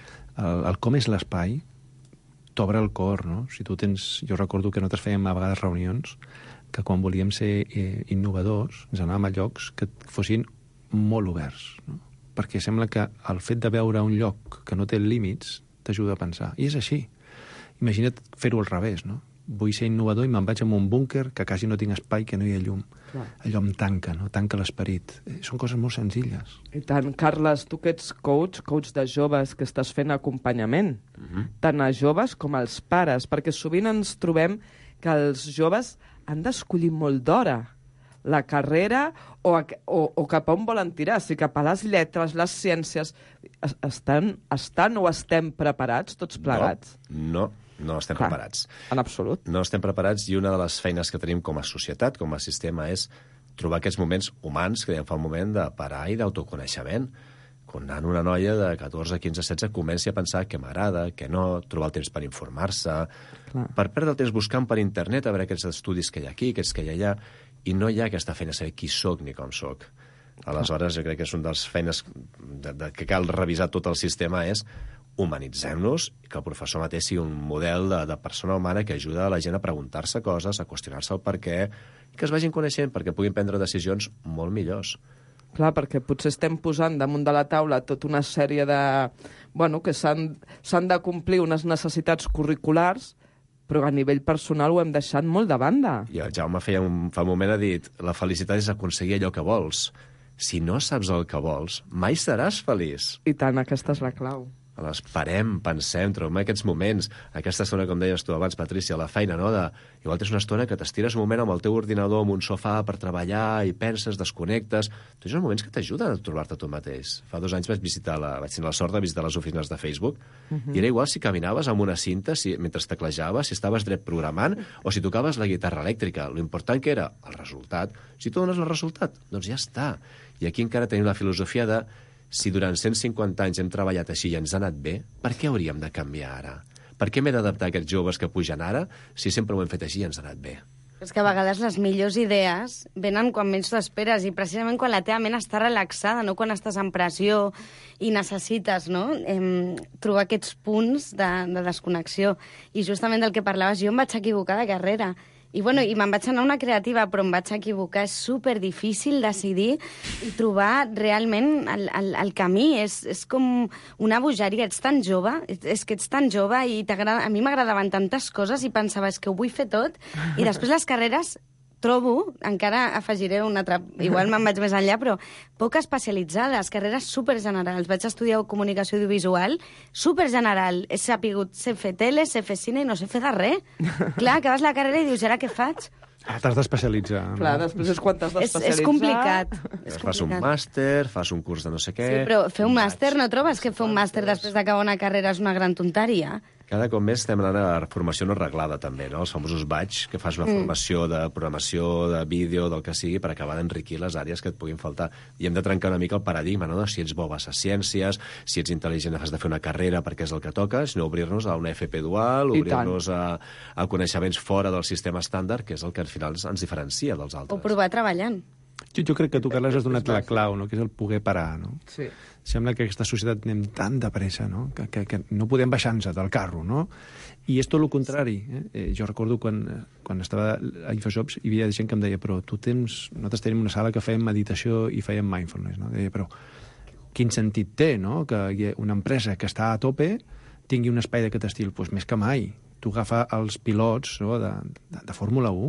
El, el com és l'espai t'obre el cor, no? Si tu tens... Jo recordo que nosaltres fèiem a vegades reunions que quan volíem ser eh, innovadors ens anàvem a llocs que fossin molt oberts, no? Perquè sembla que el fet de veure un lloc que no té límits t'ajuda a pensar. I és així. Imagina't fer-ho al revés, no? Vull ser innovador i me'n vaig a un búnquer que quasi no tinc espai, que no hi ha llum. Clar. Allò em tanca, no? Tanca l'esperit. Eh, són coses molt senzilles. I tant. Carles, tu que ets coach, coach de joves, que estàs fent acompanyament, uh-huh. tant a joves com als pares, perquè sovint ens trobem que els joves han d'escollir molt d'hora la carrera o, a, o, o cap a on volen tirar, si cap a les lletres, les ciències. Estan, estan o estem preparats tots plegats? No, no, no estem Clar, preparats. En absolut. No estem preparats i una de les feines que tenim com a societat, com a sistema, és trobar aquests moments humans que dèiem fa un moment de parar i d'autoconeixement. Quan una noia de catorze, quinze, setze comenci a pensar què m'agrada, què no, trobar el temps per informar-se, Clar. per perdre el temps buscant per internet a veure aquests estudis que hi ha aquí, aquests que hi ha allà, i no hi ha aquesta feina de saber qui soc ni com soc. Aleshores, jo crec que és una de les feines de, de, que cal revisar tot el sistema és humanitzem-nos i que el professor mateix sigui un model de, de persona humana que ajuda a la gent a preguntar-se coses, a qüestionar-se el per què, i que es vagin coneixent perquè puguin prendre decisions molt millors. Clar, perquè potser estem posant damunt de la taula tota una sèrie de... Bueno, que s'han de complir unes necessitats curriculars, però a nivell personal ho hem deixat molt de banda. I el Jaume feia un, fa un moment ha dit la felicitat és aconseguir allò que vols. Si no saps el que vols, mai seràs feliç. I tant, aquesta és la clau. Aleshores, parem, pensem, trobem aquests moments, aquesta estona, com deies tu abans, Patrícia, la feina, no? De, igual és una estona que t'estires un moment amb el teu ordinador, amb un sofà per treballar, i penses, desconnectes... Tots són moments que t'ajuden a trobar-te tu mateix. Fa dos anys vaig visitar la, vaig tenir la sort de visitar les oficines de Facebook, uh-huh. i era igual si caminaves amb una cinta, si, mentre teclejaves, si estaves dret programant, o si tocaves la guitarra elèctrica. Lo important que era el resultat. Si tu dones el resultat, doncs ja està. I aquí encara tenim la filosofia de si durant cent cinquanta anys hem treballat així i ens ha anat bé, per què hauríem de canviar ara? Per què m'he d'adaptar a aquests joves que pugen ara si sempre ho hem fet així i ens ha anat bé? És que a vegades les millors idees venen quan menys t'ho esperes i precisament quan la teva ment està relaxada, no quan estàs en pressió i necessites, no?, eh, trobar aquests punts de, de desconnexió. I justament del que parlaves, jo em vaig equivocar de carrera. I, bueno, i me'n vaig anar a una creativa, però em vaig equivocar. És superdifícil decidir i trobar realment el, el, el camí. És, és com una bogeria. Ets tan jove, és que ets tan jove i a mi m'agradaven tantes coses i pensava, és que ho vull fer tot. I després les carreres trobo, encara afegiré una altra, igual me'n vaig més enllà, però poc especialitzades, carreres supergenerals. Vaig estudiar comunicació audiovisual, supergeneral. He sapigut, sé fer tele, sé fer cine i no sé fer de res. Clar, acabes la carrera i dius, ara què faig? Ah, t'has d'especialitzar. No? Clar, després és quan t'has d'especialitzar. És, és complicat. És fas un màster, fas un curs de no sé què... Sí, però fer un màster, no trobes que fer un màster després d'acabar una carrera és una gran tonteria? Cada cop més estem anant a formació no reglada, també, no? Els famosos batch, que fas una mm. formació de programació, de vídeo, del que sigui, per acabar d'enriquir les àrees que et puguin faltar. I hem de trencar una mica el paradigma, no? De si ets bo vas a ciències, si ets intel·ligent has de fer una carrera perquè és el que toca, sinó obrir-nos a una F P dual, obrir-nos a, a coneixements fora del sistema estàndard, que és el que al final ens diferencia dels altres. O provar treballant. Jo, jo crec que tu, Carles, has donat la clau, no? Que és el poder parar, no? Sí. Sembla que aquesta societat anem tan de pressa, no? Que, que, que no podem baixar-nos del carro, no? I és tot el contrari. Eh? Eh, jo recordo quan, quan estava a Infosops hi havia gent que em deia, però tu tens... Nosaltres tenim una sala que fèiem meditació i fèiem mindfulness, no? Deia, però quin sentit té, no?, que una empresa que està a tope tingui un espai d'aquest estil? Doncs pues més que mai. Tu agafa els pilots, no?, de, de, de Fórmula u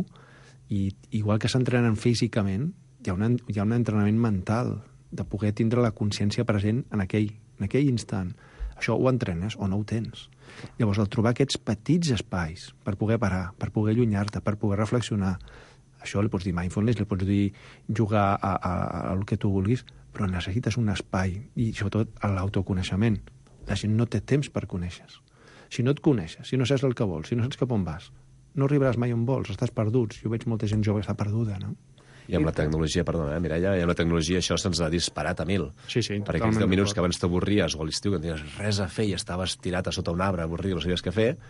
i igual que s'entrenen físicament, hi ha, una, hi ha un entrenament mental de poder tindre la consciència present en aquell, en aquell instant. Això ho entrenes o no ho tens. Llavors, al trobar aquests petits espais per poder parar, per poder allunyar-te, per poder reflexionar, això li pots dir mindfulness, li pots dir jugar a, a, a el que tu vulguis, però necessites un espai i, sobretot, l'autoconeixement. La gent no té temps per conèixer. Si no et coneixes, si no saps el que vols, si no saps cap on vas, no arribaràs mai on vols, estàs perduts. Jo veig molta gent jove que està perduda, no? I amb la tecnologia, perdona, eh, Mireia, i amb la tecnologia això se'ns ha disparat a mil. Sí, sí, per aquells deu minuts que abans t'avorries, o a l'estiu que no tenies res a fer i estaves tirat a sota un arbre, avorrit, no sabies què fer,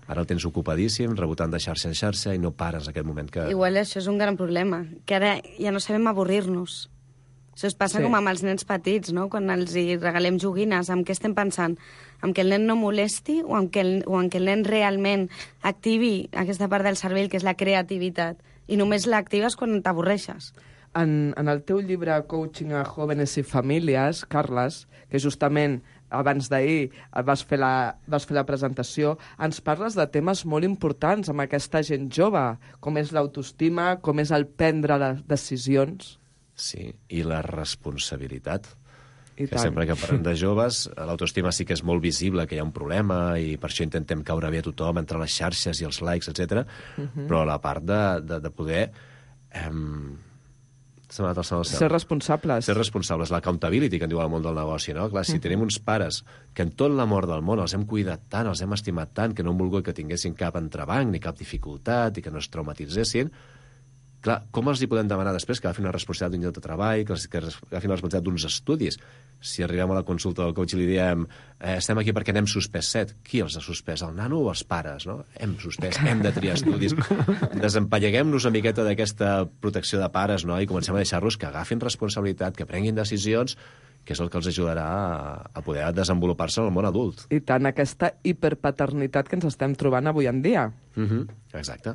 Ara el tens ocupadíssim, rebotant de xarxa en xarxa, i no pares aquest moment que... Igual això és un gran problema, que ara ja no sabem avorrir-nos. Això es passa Sí. com amb els nens petits, no? Quan els hi regalem joguines, amb què estem pensant? Amb que el nen no molesti o amb que el, o amb que el nen realment activi aquesta part del cervell, que és la creativitat, i només l'actives quan t'avorreixes. En, en el teu llibre Coaching a Jóvenes i Famílies, Carles, que justament abans d'ahir vas, fer la, vas fer la presentació, ens parles de temes molt importants amb aquesta gent jove, com és l'autoestima, com és el prendre les decisions. Sí, i la responsabilitat. I que tant. sempre que parlem de joves, l'autoestima sí que és molt visible, que hi ha un problema, i per això intentem caure bé a tothom entre les xarxes i els likes, etcètera. Mhm. Però la part de, de, de poder... Eh, Se m'ha anat el cel al cel. Ser responsables. Ser responsables, l'accountability, que en diu el món del negoci, no? Clar, si Mhm. tenim uns pares que en tot l'amor del món els hem cuidat tant, els hem estimat tant, que no hem volgut que tinguessin cap entrebanc ni cap dificultat i que no es traumatitzessin, clar, com els hi podem demanar després que agafin una responsabilitat d'un lloc de treball, que, els, que agafin la responsabilitat d'uns estudis? Si arribem a la consulta del coach i li diem eh, estem aquí perquè n'hem suspès set. Qui els ha suspès? El nano o els pares? No? Hem suspès, hem de triar estudis. Desempalleguem-nos una miqueta d'aquesta protecció de pares, no? I comencem a deixar-los que agafin responsabilitat, que prenguin decisions, que és el que els ajudarà a, a poder desenvolupar-se en el món adult. I tant, aquesta hiperpaternitat que ens estem trobant avui en dia. Mm-hmm. Exacte.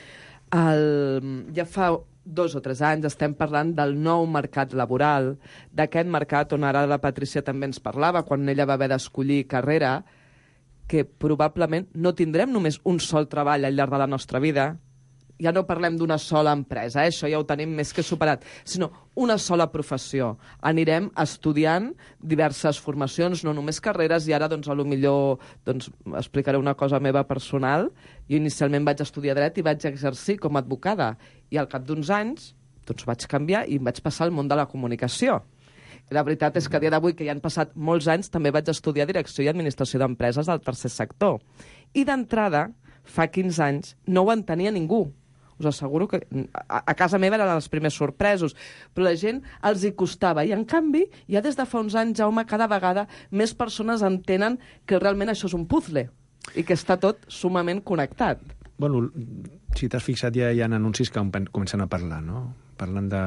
El, ja fa dos o tres anys estem parlant del nou mercat laboral, d'aquest mercat on ara la Patrícia també ens parlava, quan ella va haver d'escollir carrera, que probablement no tindrem només un sol treball al llarg de la nostra vida. Ja no parlem d'una sola empresa, eh? Això ja ho tenim més que superat, sinó una sola professió. Anirem estudiant diverses formacions, no només carreres, i ara, doncs, a lo millor, doncs, explicaré una cosa meva personal. Jo inicialment vaig estudiar dret i vaig exercir com a advocada, i al cap d'uns anys doncs, vaig canviar i em vaig passar al món de la comunicació. I la veritat és que a dia d'avui, que ja han passat molts anys, també vaig estudiar Direcció i Administració d'Empreses del tercer sector. I d'entrada, fa quinze anys, no ho entenia ningú. Us asseguro que a, a casa meva eren els primers sorpresos, però la gent els hi costava. I, en canvi, ja des de fa uns anys, Jaume, cada vegada més persones entenen que realment això és un puzzle i que està tot sumament connectat. Bueno, si t'has fixat, ja hi ha anuncis que comencen a parlar, no? Parlen de...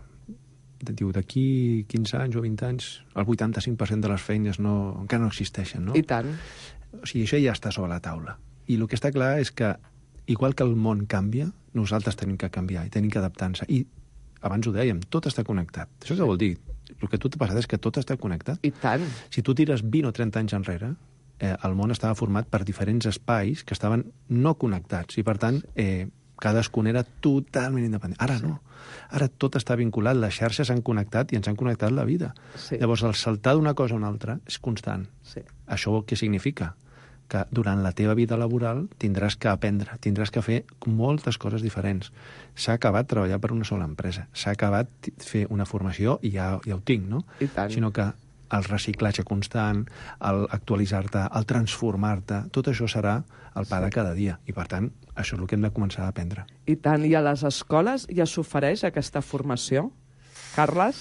de diu, d'aquí quinze anys o vint anys, el vuitanta-cinc per cent de les feines no, encara no existeixen, no? I tant. O sigui, això ja està sobre la taula. I el que està clar és que, igual que el món canvia, nosaltres tenim que canviar i tenim que adaptar-nos. I abans ho dèiem, tot està connectat. Això què vol dir? El que tu t'ha passat és que tot està connectat. I tant. Si tu tires vint o trenta anys enrere, eh, el món estava format per diferents espais que estaven no connectats i, per tant, eh, cadascun era totalment independent. Ara no. Ara tot està vinculat, les xarxes s'han connectat i ens han connectat la vida. Sí. Llavors, el saltar d'una cosa a una altra és constant. Sí. Això què significa? Que durant la teva vida laboral tindràs que aprendre, tindràs que fer moltes coses diferents. S'ha acabat treballar per una sola empresa, s'ha acabat fer una formació i ja, ja ho tinc, no? I tant. Sinó que el reciclatge constant, el actualitzar-te, el transformar-te, tot això serà el pa de cada dia. I, per tant, això és el que hem de començar a aprendre. I tant. I a les escoles ja s'ofereix aquesta formació? Carles?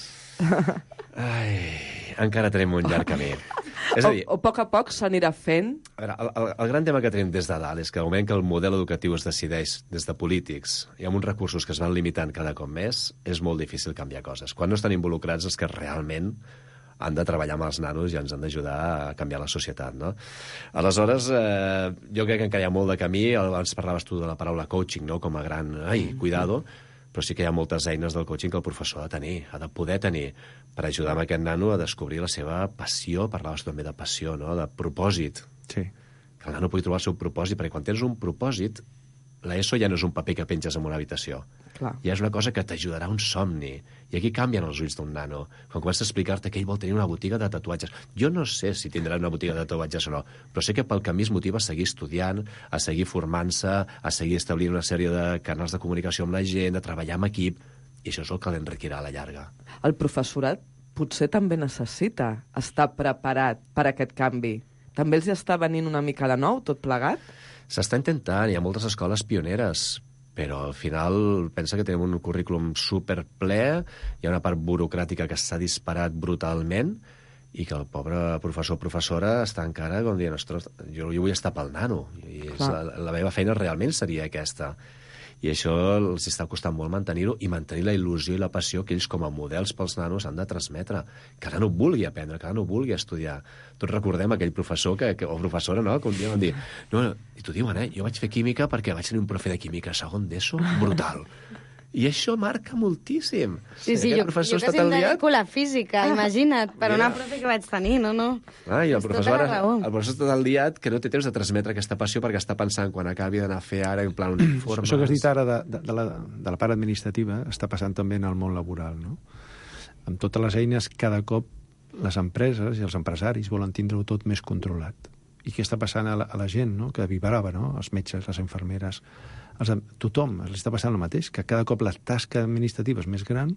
Ai, encara tenim un llarg camí. És O, a dir, o a poc a poc s'anirà fent? a veure, el, el, el gran tema que tenim des de dalt és que al moment que el model educatiu es decideix des de polítics i amb uns recursos que es van limitant cada cop més, és molt difícil canviar coses. Quan no estan involucrats els que realment han de treballar amb els nanos i ens han d'ajudar a canviar la societat, no? Aleshores, eh, jo crec que encara hi ha molt de camí. Abans parlaves tu de la paraula coaching, no?, com a gran... Ai, cuidado. Però sí que hi ha moltes eines del coaching que el professor ha de tenir, ha de poder tenir, per ajudar amb aquest nano a descobrir la seva passió. Parlaves també de passió, no?, de propòsit. Sí. Que el nano pugui trobar el seu propòsit, perquè quan tens un propòsit, l'ESO ja no és un paper que penges en una habitació. Clar. Ja és una cosa que t'ajudarà a un somni. I aquí canvien els ulls d'un nano. Quan comença a explicar-te que ell vol tenir una botiga de tatuatges. Jo no sé si tindrà una botiga de tatuatges o no, però sé que pel camí es motiva a seguir estudiant, a seguir formant-se, a seguir establint una sèrie de canals de comunicació amb la gent, a treballar en equip, i això és el que l'enriquirà a la llarga. El professorat potser també necessita estar preparat per a aquest canvi. També els hi està venint una mica de nou, tot plegat? S'està intentant, hi ha moltes escoles pioneres, però al final pensa que tenim un currículum superple, hi ha una part burocràtica que s'ha disparat brutalment, i que el pobre professor o professora està encara com dient, ostres, jo, jo vull estar pel nano, i és, la, la meva feina realment seria aquesta. I això els està costant molt mantenir-ho i mantenir la il·lusió i la passió que ells com a models pels nanos han de transmetre. Que ara no vulgui aprendre, que ara no vulgui estudiar. Tots recordem aquell professor que, que, o professora, no?, que un dia van dir, no, i t'ho diuen, eh? Jo vaig fer química perquè vaig tenir un profe de química segon d'ESO brutal. I això marca moltíssim. Sí, sí, jo, jo que sempre em dedico a la física, imagina't, per una profe que vaig tenir, no, no. Ah, i el professor, el professor està tan liat que no té temps de transmetre aquesta passió perquè està pensant quan acabi d'anar a fer ara en plan un informe. Això que has dit ara de, de, de, la, de la part administrativa està passant també en el món laboral, no? Amb totes les eines, cada cop les empreses i els empresaris volen tindre-ho tot més controlat. I què està passant a la, a la gent, no?, que vibrava, no?, els metges, les infermeres, els, tothom, els està passant el mateix, que cada cop la tasca administrativa és més gran,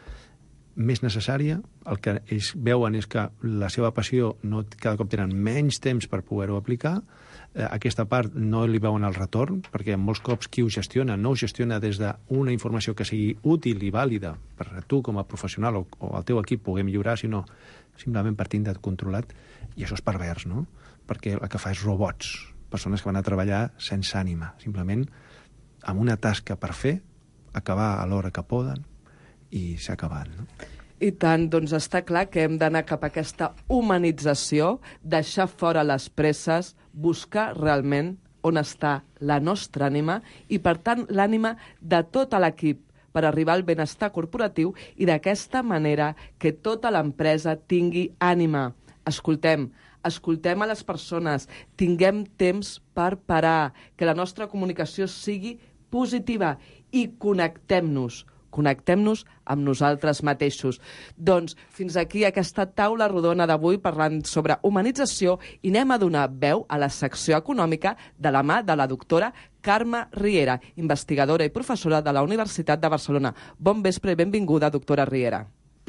més necessària, el que ells veuen és que la seva passió no, cada cop tenen menys temps per poder-ho aplicar, eh, aquesta part no li veuen el retorn, perquè molts cops qui ho gestiona no ho gestiona des d'una informació que sigui útil i vàlida per a tu com a professional o, o el teu equip poder millorar, sinó simplement per tindre controlat, i això és pervers, no?, perquè el que fa és robots, persones que van a treballar sense ànima, simplement amb una tasca per fer, acabar a l'hora que poden, i s'ha acabat, no? I tant, doncs està clar que hem d'anar cap a aquesta humanització, deixar fora les presses, buscar realment on està la nostra ànima i, per tant, l'ànima de tot l'equip per arribar al benestar corporatiu i d'aquesta manera que tota l'empresa tingui ànima. Escoltem, escoltem a les persones, tinguem temps per parar, que la nostra comunicació sigui positiva i connectem-nos, connectem-nos amb nosaltres mateixos. Doncs fins aquí aquesta taula rodona d'avui parlant sobre humanització i anem a donar veu a la secció econòmica de la mà de la doctora Carme Riera, investigadora i professora de la Universitat de Barcelona. Bon vespre i benvinguda, doctora Riera.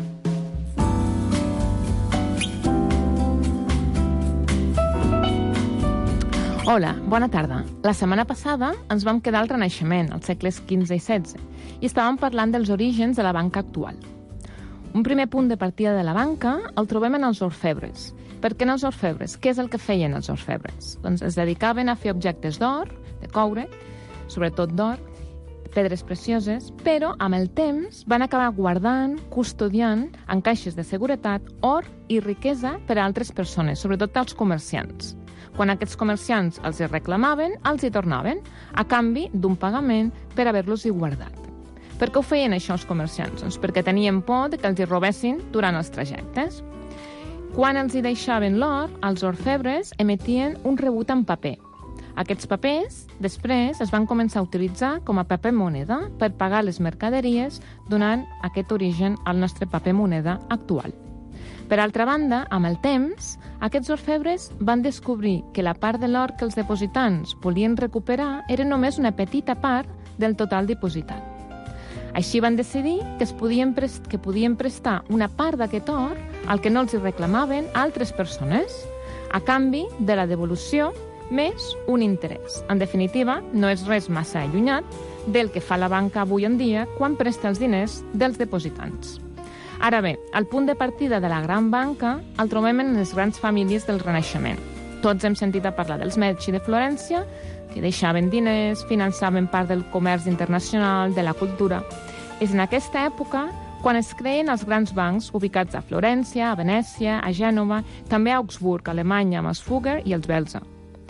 Hola, bona tarda. La setmana passada ens vam quedar al Renaixement, als segles quinze i setze, i estàvem parlant dels orígens de la banca actual. Un primer punt de partida de la banca el trobem en els orfebres. Per què en els orfebres? Què és el que feien els orfebres? Doncs es dedicaven a fer objectes d'or, de coure, sobretot d'or, pedres precioses, però amb el temps van acabar guardant, custodiant en caixes de seguretat or i riquesa per a altres persones, sobretot als comerciants. Quan aquests comerciants els hi reclamaven, els hi tornaven, a canvi d'un pagament per haver-los hi guardat. Per què ho feien això els comerciants? Doncs perquè tenien por de que els hi robessin durant els trajectes. Quan els hi deixaven l'or, els orfebres emetien un rebut en paper. Aquests papers, després, es van començar a utilitzar com a paper moneda per pagar les mercaderies, donant aquest origen al nostre paper moneda actual. Per altra banda, amb el temps, aquests orfebres van descobrir que la part de l'or que els depositants volien recuperar era només una petita part del total dipositat. Així van decidir que, es podien prest- que podien prestar una part d'aquest or, al que no els hi reclamaven, a altres persones, a canvi de la devolució més un interès. En definitiva, no és res massa allunyat del que fa la banca avui en dia quan presta els diners dels depositants. Ara bé, el punt de partida de la gran banca el trobem en les grans famílies del Renaixement. Tots hem sentit a parlar dels Medici de Florència, que deixaven diners, finançaven part del comerç internacional, de la cultura. És en aquesta època quan es creen els grans bancs ubicats a Florència, a Venècia, a Gènova, també a Augsburg, a Alemanya, amb els Fugger i els Belza.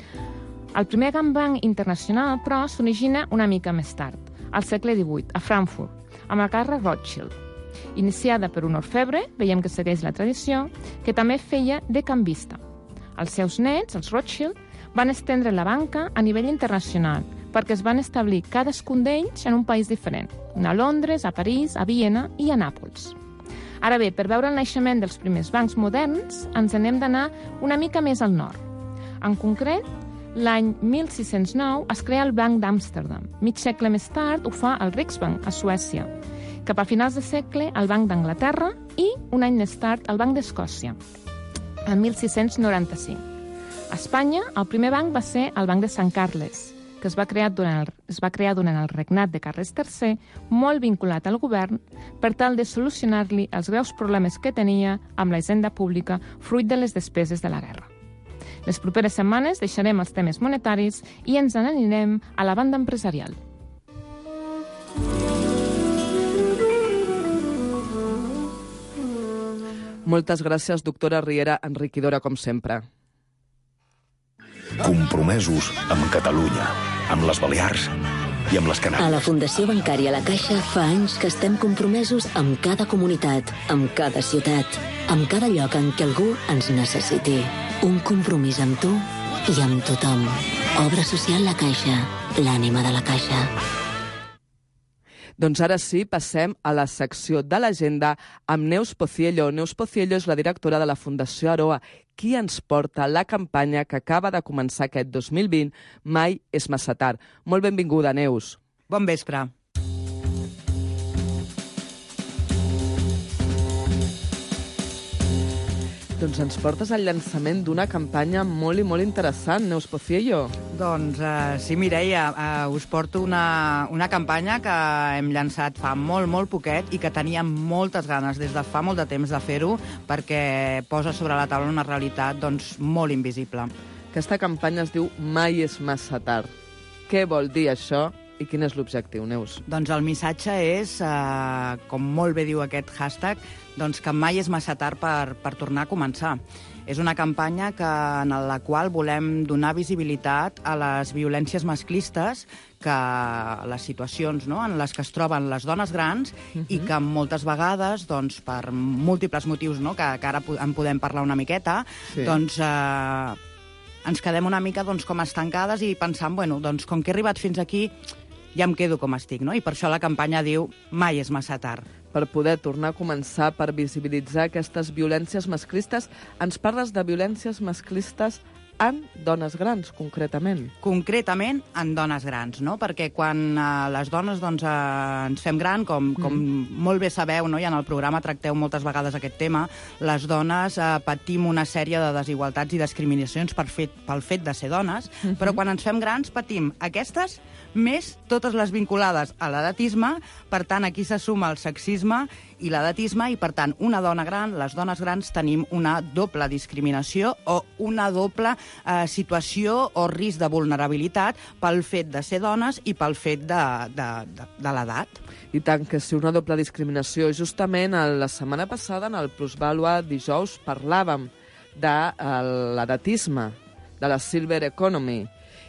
El primer gran banc internacional, però, s'origina una mica més tard, al segle divuit, a Frankfurt, amb la casa Rothschild. Iniciada per un orfebre, veiem que segueix la tradició, que també feia de canvista. Els seus nets, els Rothschild, van estendre la banca a nivell internacional, perquè es van establir cadascun d'ells en un país diferent, a Londres, a París, a Viena i a Nàpols. Ara bé, per veure el naixement dels primers bancs moderns, ens n'hem d'anar una mica més al nord. En concret, l'any mil sis-cents nou es crea el Banc d'Amsterdam. Mig segle més tard ho fa el Riksbank, a Suècia. Cap a finals de segle, el Banc d'Anglaterra i, un any més tard, el Banc d'Escòcia, el mil sis-cents noranta-cinc. A Espanya, el primer banc va ser el Banc de Sant Carles, que que es va crear durant el, es va crear durant el regnat de Carles tercer, molt vinculat al govern, per tal de solucionar-li els greus problemes que tenia amb la hisenda pública fruit de les despeses de la guerra. Les properes setmanes deixarem els temes monetaris i ens n'anirem a la banda empresarial. Moltes gràcies, doctora Riera, enriquidora com sempre. Compromesos amb Catalunya, amb les Balears i amb les Canàries. A la Fundació Bancària La Caixa fa anys que estem compromesos amb cada comunitat, amb cada ciutat, amb cada lloc en què algú ens necessiti. Un compromís amb tu i amb tothom. Obra social La Caixa, l'ànima de la Caixa. Doncs ara sí, passem a la secció de l'agenda amb Neus Pociello. Neus Pociello és la directora de la Fundació Aroa, qui ens porta la campanya que acaba de començar aquest dos mil vint, Mai és massa tard. Molt benvinguda, Neus. Bon vespre. Doncs ens portes al llançament d'una campanya molt i molt interessant, Neus Pociello. Doncs uh, sí, Mireia, uh, us porto una, una campanya que hem llançat fa molt, molt poquet i que teníem moltes ganes des de fa molt de temps de fer-ho perquè posa sobre la taula una realitat doncs, molt invisible. Aquesta campanya es diu Mai és massa tard. Què vol dir això i quin és l'objectiu, Neus? Doncs el missatge és, uh, com molt bé diu aquest hashtag, doncs que mai és massa tard per, per tornar a començar. És una campanya que, en la qual volem donar visibilitat a les violències masclistes, que les situacions no, en les que es troben les dones grans uh-huh. i que moltes vegades, doncs, per múltiples motius, no, que, que ara en podem parlar una miqueta, sí. doncs eh, ens quedem una mica doncs, com estancades i pensant, bueno, doncs, com que he arribat fins aquí, ja em quedo com estic, no? I per això la campanya diu Mai és massa tard. Per poder tornar a començar, per visibilitzar aquestes violències masclistes, ens parles de violències masclistes en dones grans, concretament. Concretament en dones grans, no? Perquè quan eh, les dones doncs, eh, ens fem gran, com, com mm. molt bé sabeu, no? I en el programa tracteu moltes vegades aquest tema, les dones eh, patim una sèrie de desigualtats i discriminacions per fet, pel fet de ser dones, mm-hmm. però quan ens fem grans patim aquestes més totes les vinculades a l'edatisme, per tant, aquí se suma el sexisme i l'edatisme, i per tant, una dona gran, les dones grans, tenim una doble discriminació o una doble eh, situació o risc de vulnerabilitat pel fet de ser dones i pel fet de, de, de, de l'edat. I tant que sí, una doble discriminació. Justament la setmana passada, en el Plusvàlua dijous, parlàvem de l'edatisme, de la Silver Economy,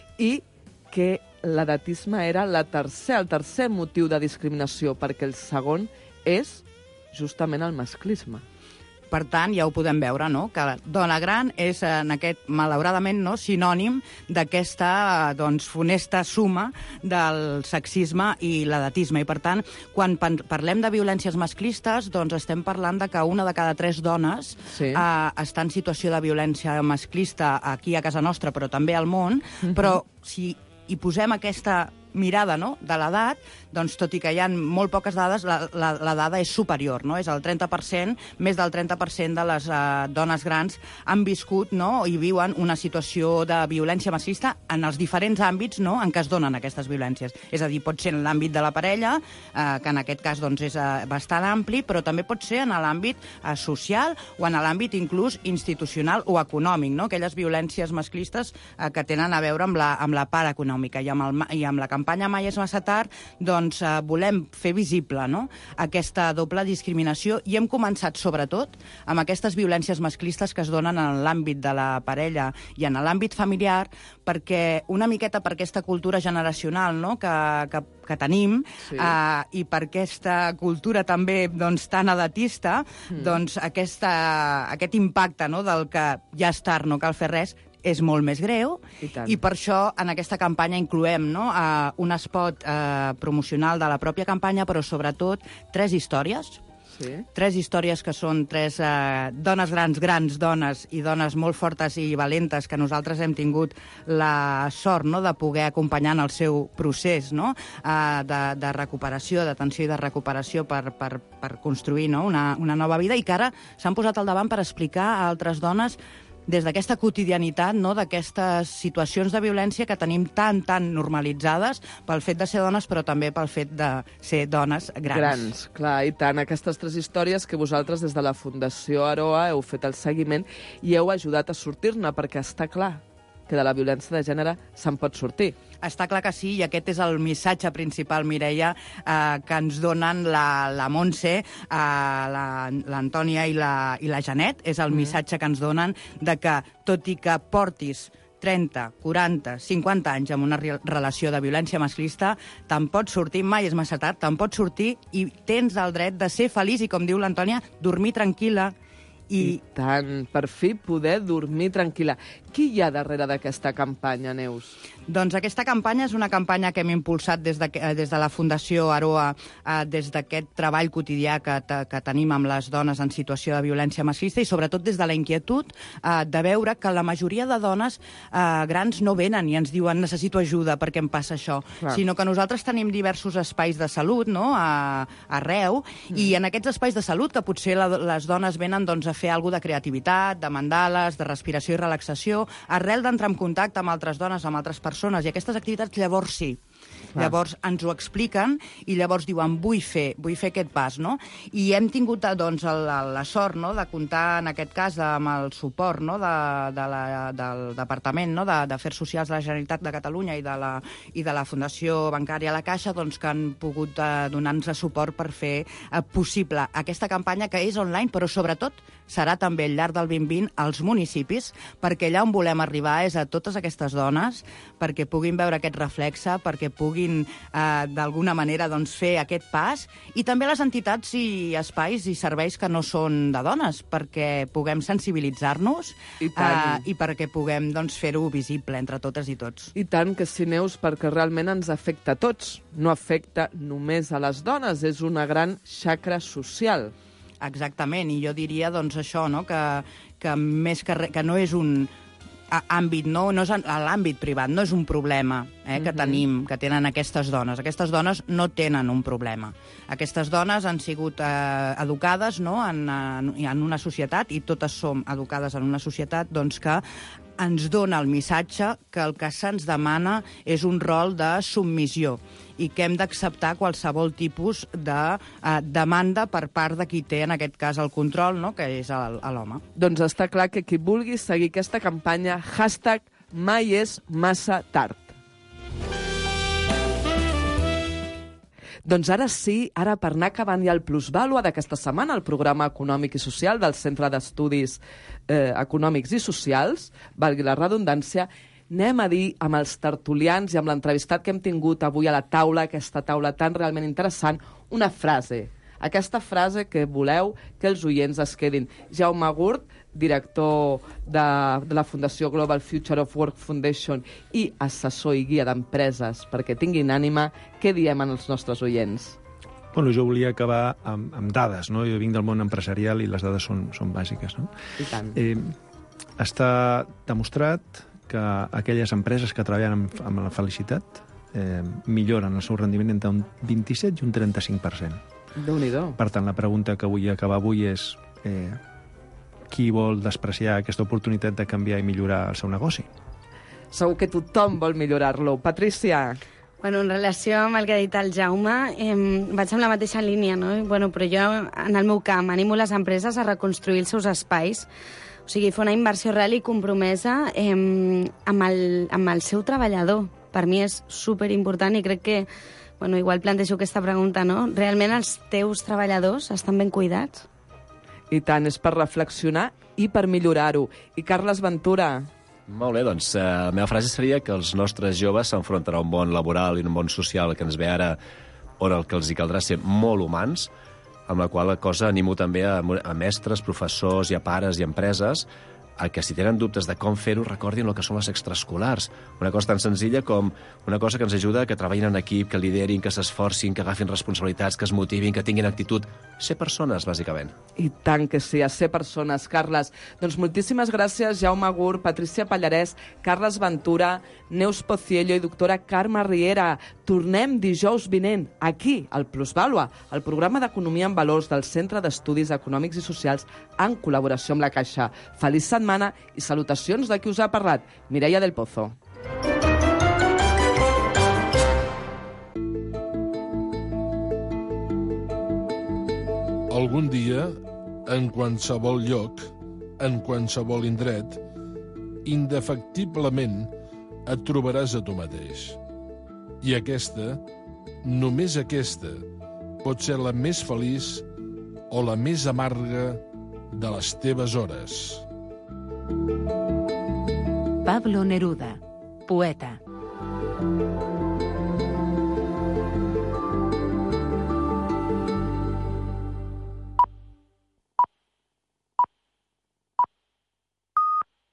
i que l'edatisme era la tercer, el tercer motiu de discriminació, perquè el segon és justament el masclisme. Per tant, ja ho podem veure, no? Que la dona gran és, en aquest, malauradament, no, sinònim d'aquesta doncs, funesta suma del sexisme i l'edatisme. I, per tant, quan parlem de violències masclistes, doncs estem parlant de que una de cada tres dones sí. eh, està en situació de violència masclista aquí a casa nostra, però també al món, uh-huh. però si hi posem aquesta mirada no, de l'edat, doncs tot i que hi ha molt poques dades, la, la, la dada és superior, no? És el trenta per cent, més del trenta per cent de les eh, dones grans han viscut no, i viuen una situació de violència masclista en els diferents àmbits no, en què es donen aquestes violències. És a dir, pot ser en l'àmbit de la parella, eh, que en aquest cas doncs, és eh, bastant ampli, però també pot ser en l'àmbit eh, social o en l'àmbit inclús institucional o econòmic, no? Aquelles violències masclistes eh, que tenen a veure amb la, amb la part econòmica. I amb, el, i amb la campanya Mai és massa tard, doncs eh, volem fer visible no? aquesta doble discriminació i hem començat sobretot amb aquestes violències masclistes que es donen en l'àmbit de la parella i en l'àmbit familiar, perquè una miqueta per aquesta cultura generacional no? que, que, que tenim sí. eh, i per aquesta cultura també doncs, tan edatista, mm. doncs aquesta, aquest impacte no? del que ja és tard, no cal fer res, és molt més greu, i, i per això en aquesta campanya incloem no, uh, un spot uh, promocional de la pròpia campanya, però sobretot tres històries. Sí. Tres històries que són tres uh, dones grans, grans dones i dones molt fortes i valentes que nosaltres hem tingut la sort no, de poder acompanyar en el seu procés no, uh, de, de recuperació, d'atenció i de recuperació per, per, per construir no, una, una nova vida i que ara s'han posat al davant per explicar a altres dones des d'aquesta quotidianitat, no? D'aquestes situacions de violència que tenim tan, tan normalitzades pel fet de ser dones, però també pel fet de ser dones grans. Grans, clar, i tant. Aquestes tres històries que vosaltres des de la Fundació Aroa heu fet el seguiment i heu ajudat a sortir-ne, perquè està clar que de la violència de gènere se'n pot sortir. Està clar que sí, i aquest és el missatge principal, Mireia, eh, que ens donen la, la Montse, eh, l'Antònia i, la, i la Janet. És el mm. missatge que ens donen de que, tot i que portis trenta, quaranta, cinquanta anys amb una relació de violència masclista, te'n pots sortir, mai és massa tard, te'n pots sortir i tens el dret de ser feliç i, com diu l'Antònia, dormir tranquil·la. I... I tant, per fi poder dormir tranquil·la. Qui hi ha darrere d'aquesta campanya, Neus? Doncs aquesta campanya és una campanya que hem impulsat des de, des de la Fundació Aroa, eh, des d'aquest treball quotidià que, que tenim amb les dones en situació de violència masclista i sobretot des de la inquietud eh, de veure que la majoria de dones eh, grans no venen i ens diuen necessito ajuda perquè em passa això, Clar. sinó que nosaltres tenim diversos espais de salut, no?, a, arreu, mm. i en aquests espais de salut que potser la, les dones venen doncs, a fer alguna de creativitat, de mandales, de respiració i relaxació, arrel d'entrar en contacte amb altres dones, amb altres persones, i aquestes activitats llavors sí. Clar. Llavors ens ho expliquen i llavors diuen vull fer, vull fer aquest pas, no? I hem tingut doncs, la, la sort, no?, de comptar en aquest cas amb el suport, no?, de, de la, del Departament, no?, d'Afers Socials de la Generalitat de Catalunya i de la, i de la Fundació Bancària La Caixa, doncs, que han pogut eh, donar-nos suport per fer eh, possible aquesta campanya, que és online, però sobretot serà també al llarg del vint vint als municipis, perquè allà on volem arribar és a totes aquestes dones, perquè puguin veure aquest reflexe, perquè puguin eh, d'alguna manera doncs, fer aquest pas, i també les entitats i espais i serveis que no són de dones, perquè puguem sensibilitzar-nos I, eh, i perquè puguem doncs, fer-ho visible entre totes i tots. I tant que sí, Neus, perquè realment ens afecta a tots, no afecta només a les dones, és una gran xacra social. Exactament, i jo diria doncs, això, no? que, que més que, re, que no és un àmbit, no, no és l'àmbit privat, no és un problema eh, que tenim, que tenen aquestes dones. Aquestes dones no tenen un problema. Aquestes dones han sigut eh, educades, no?, en, en, en una societat, i totes som educades en una societat doncs, que ens dona el missatge que el que se'ns demana és un rol de submissió i que hem d'acceptar qualsevol tipus de eh, demanda per part de qui té, en aquest cas, el control, no?, que és l'home. Doncs està clar que qui vulgui seguir aquesta campanya, hashtag mai és massa tard. Doncs ara sí, ara per anar acabant ja el plusvàlua d'aquesta setmana, el programa econòmic i social del Centre d'Estudis eh, Econòmics i Socials, valgui la redundància, anem a dir amb els tertulians i amb l'entrevistat que hem tingut avui a la taula, aquesta taula tan realment interessant, una frase. Aquesta frase que voleu que els oients es quedin. Jaume Gurt, director de, de la Fundació Global Future of Work Foundation i assessor i guia d'empreses perquè tinguin ànima, què diem als nostres oients? Bueno, jo volia acabar amb, amb dades, no? Jo vinc del món empresarial i les dades són, són bàsiques, no? I tant. Eh, està demostrat que aquelles empreses que treballen amb, amb la felicitat eh, milloren el seu rendiment entre un vint-i-set i un trenta-cinc per cent. Déu-n'hi-do. Per tant, la pregunta que vull acabar avui és eh, qui vol despreciar aquesta oportunitat de canviar i millorar el seu negoci? Segur que tothom vol millorar-lo. Patrícia? Bueno, en relació amb el que ha dit el Jaume, eh, vaig amb la mateixa línia, no? Bueno, però jo, en el meu camp, animo les empreses a reconstruir els seus espais, o sigui, fer una inversió real i compromesa eh, amb, el, amb el seu treballador. Per mi és superimportant i crec que bueno, igual plantejo aquesta pregunta, no? Realment els teus treballadors estan ben cuidats? I tant, és per reflexionar i per millorar-ho. I Carles Ventura? Molt bé, doncs eh, la meva frase seria que els nostres joves s'enfronten a un món laboral i un món social que ens ve ara, on el que els hi caldrà ser molt humans, amb la qual cosa animo també a, a mestres, professors i a pares i empreses a que si tenen dubtes de com fer-ho, recordin el que són les extraescolars. Una cosa tan senzilla com una cosa que ens ajuda a que treballin en equip, que liderin, que s'esforcin, que agafin responsabilitats, que es motivin, que tinguin actitud. Ser persones, bàsicament. I tant que sí, a ser persones, Carles. Doncs moltíssimes gràcies, Jaume Gurt, Patrícia Pallarès, Carles Ventura, Neus Pociello i doctora Carme Riera. Tornem dijous vinent, aquí, al Plusvàlua, el programa d'Economia en Valors del Centre d'Estudis Econòmics i Socials en col·laboració amb la Caixa. Feliç setmana! setmana i salutacions de qui us ha parlat, Mireia del Pozo. Algun dia, en qualsevol lloc, en qualsevol indret, indefectiblement et trobaràs a tu mateix. I aquesta, només aquesta, pot ser la més feliç o la més amarga de les teves hores. Pablo Neruda, poeta.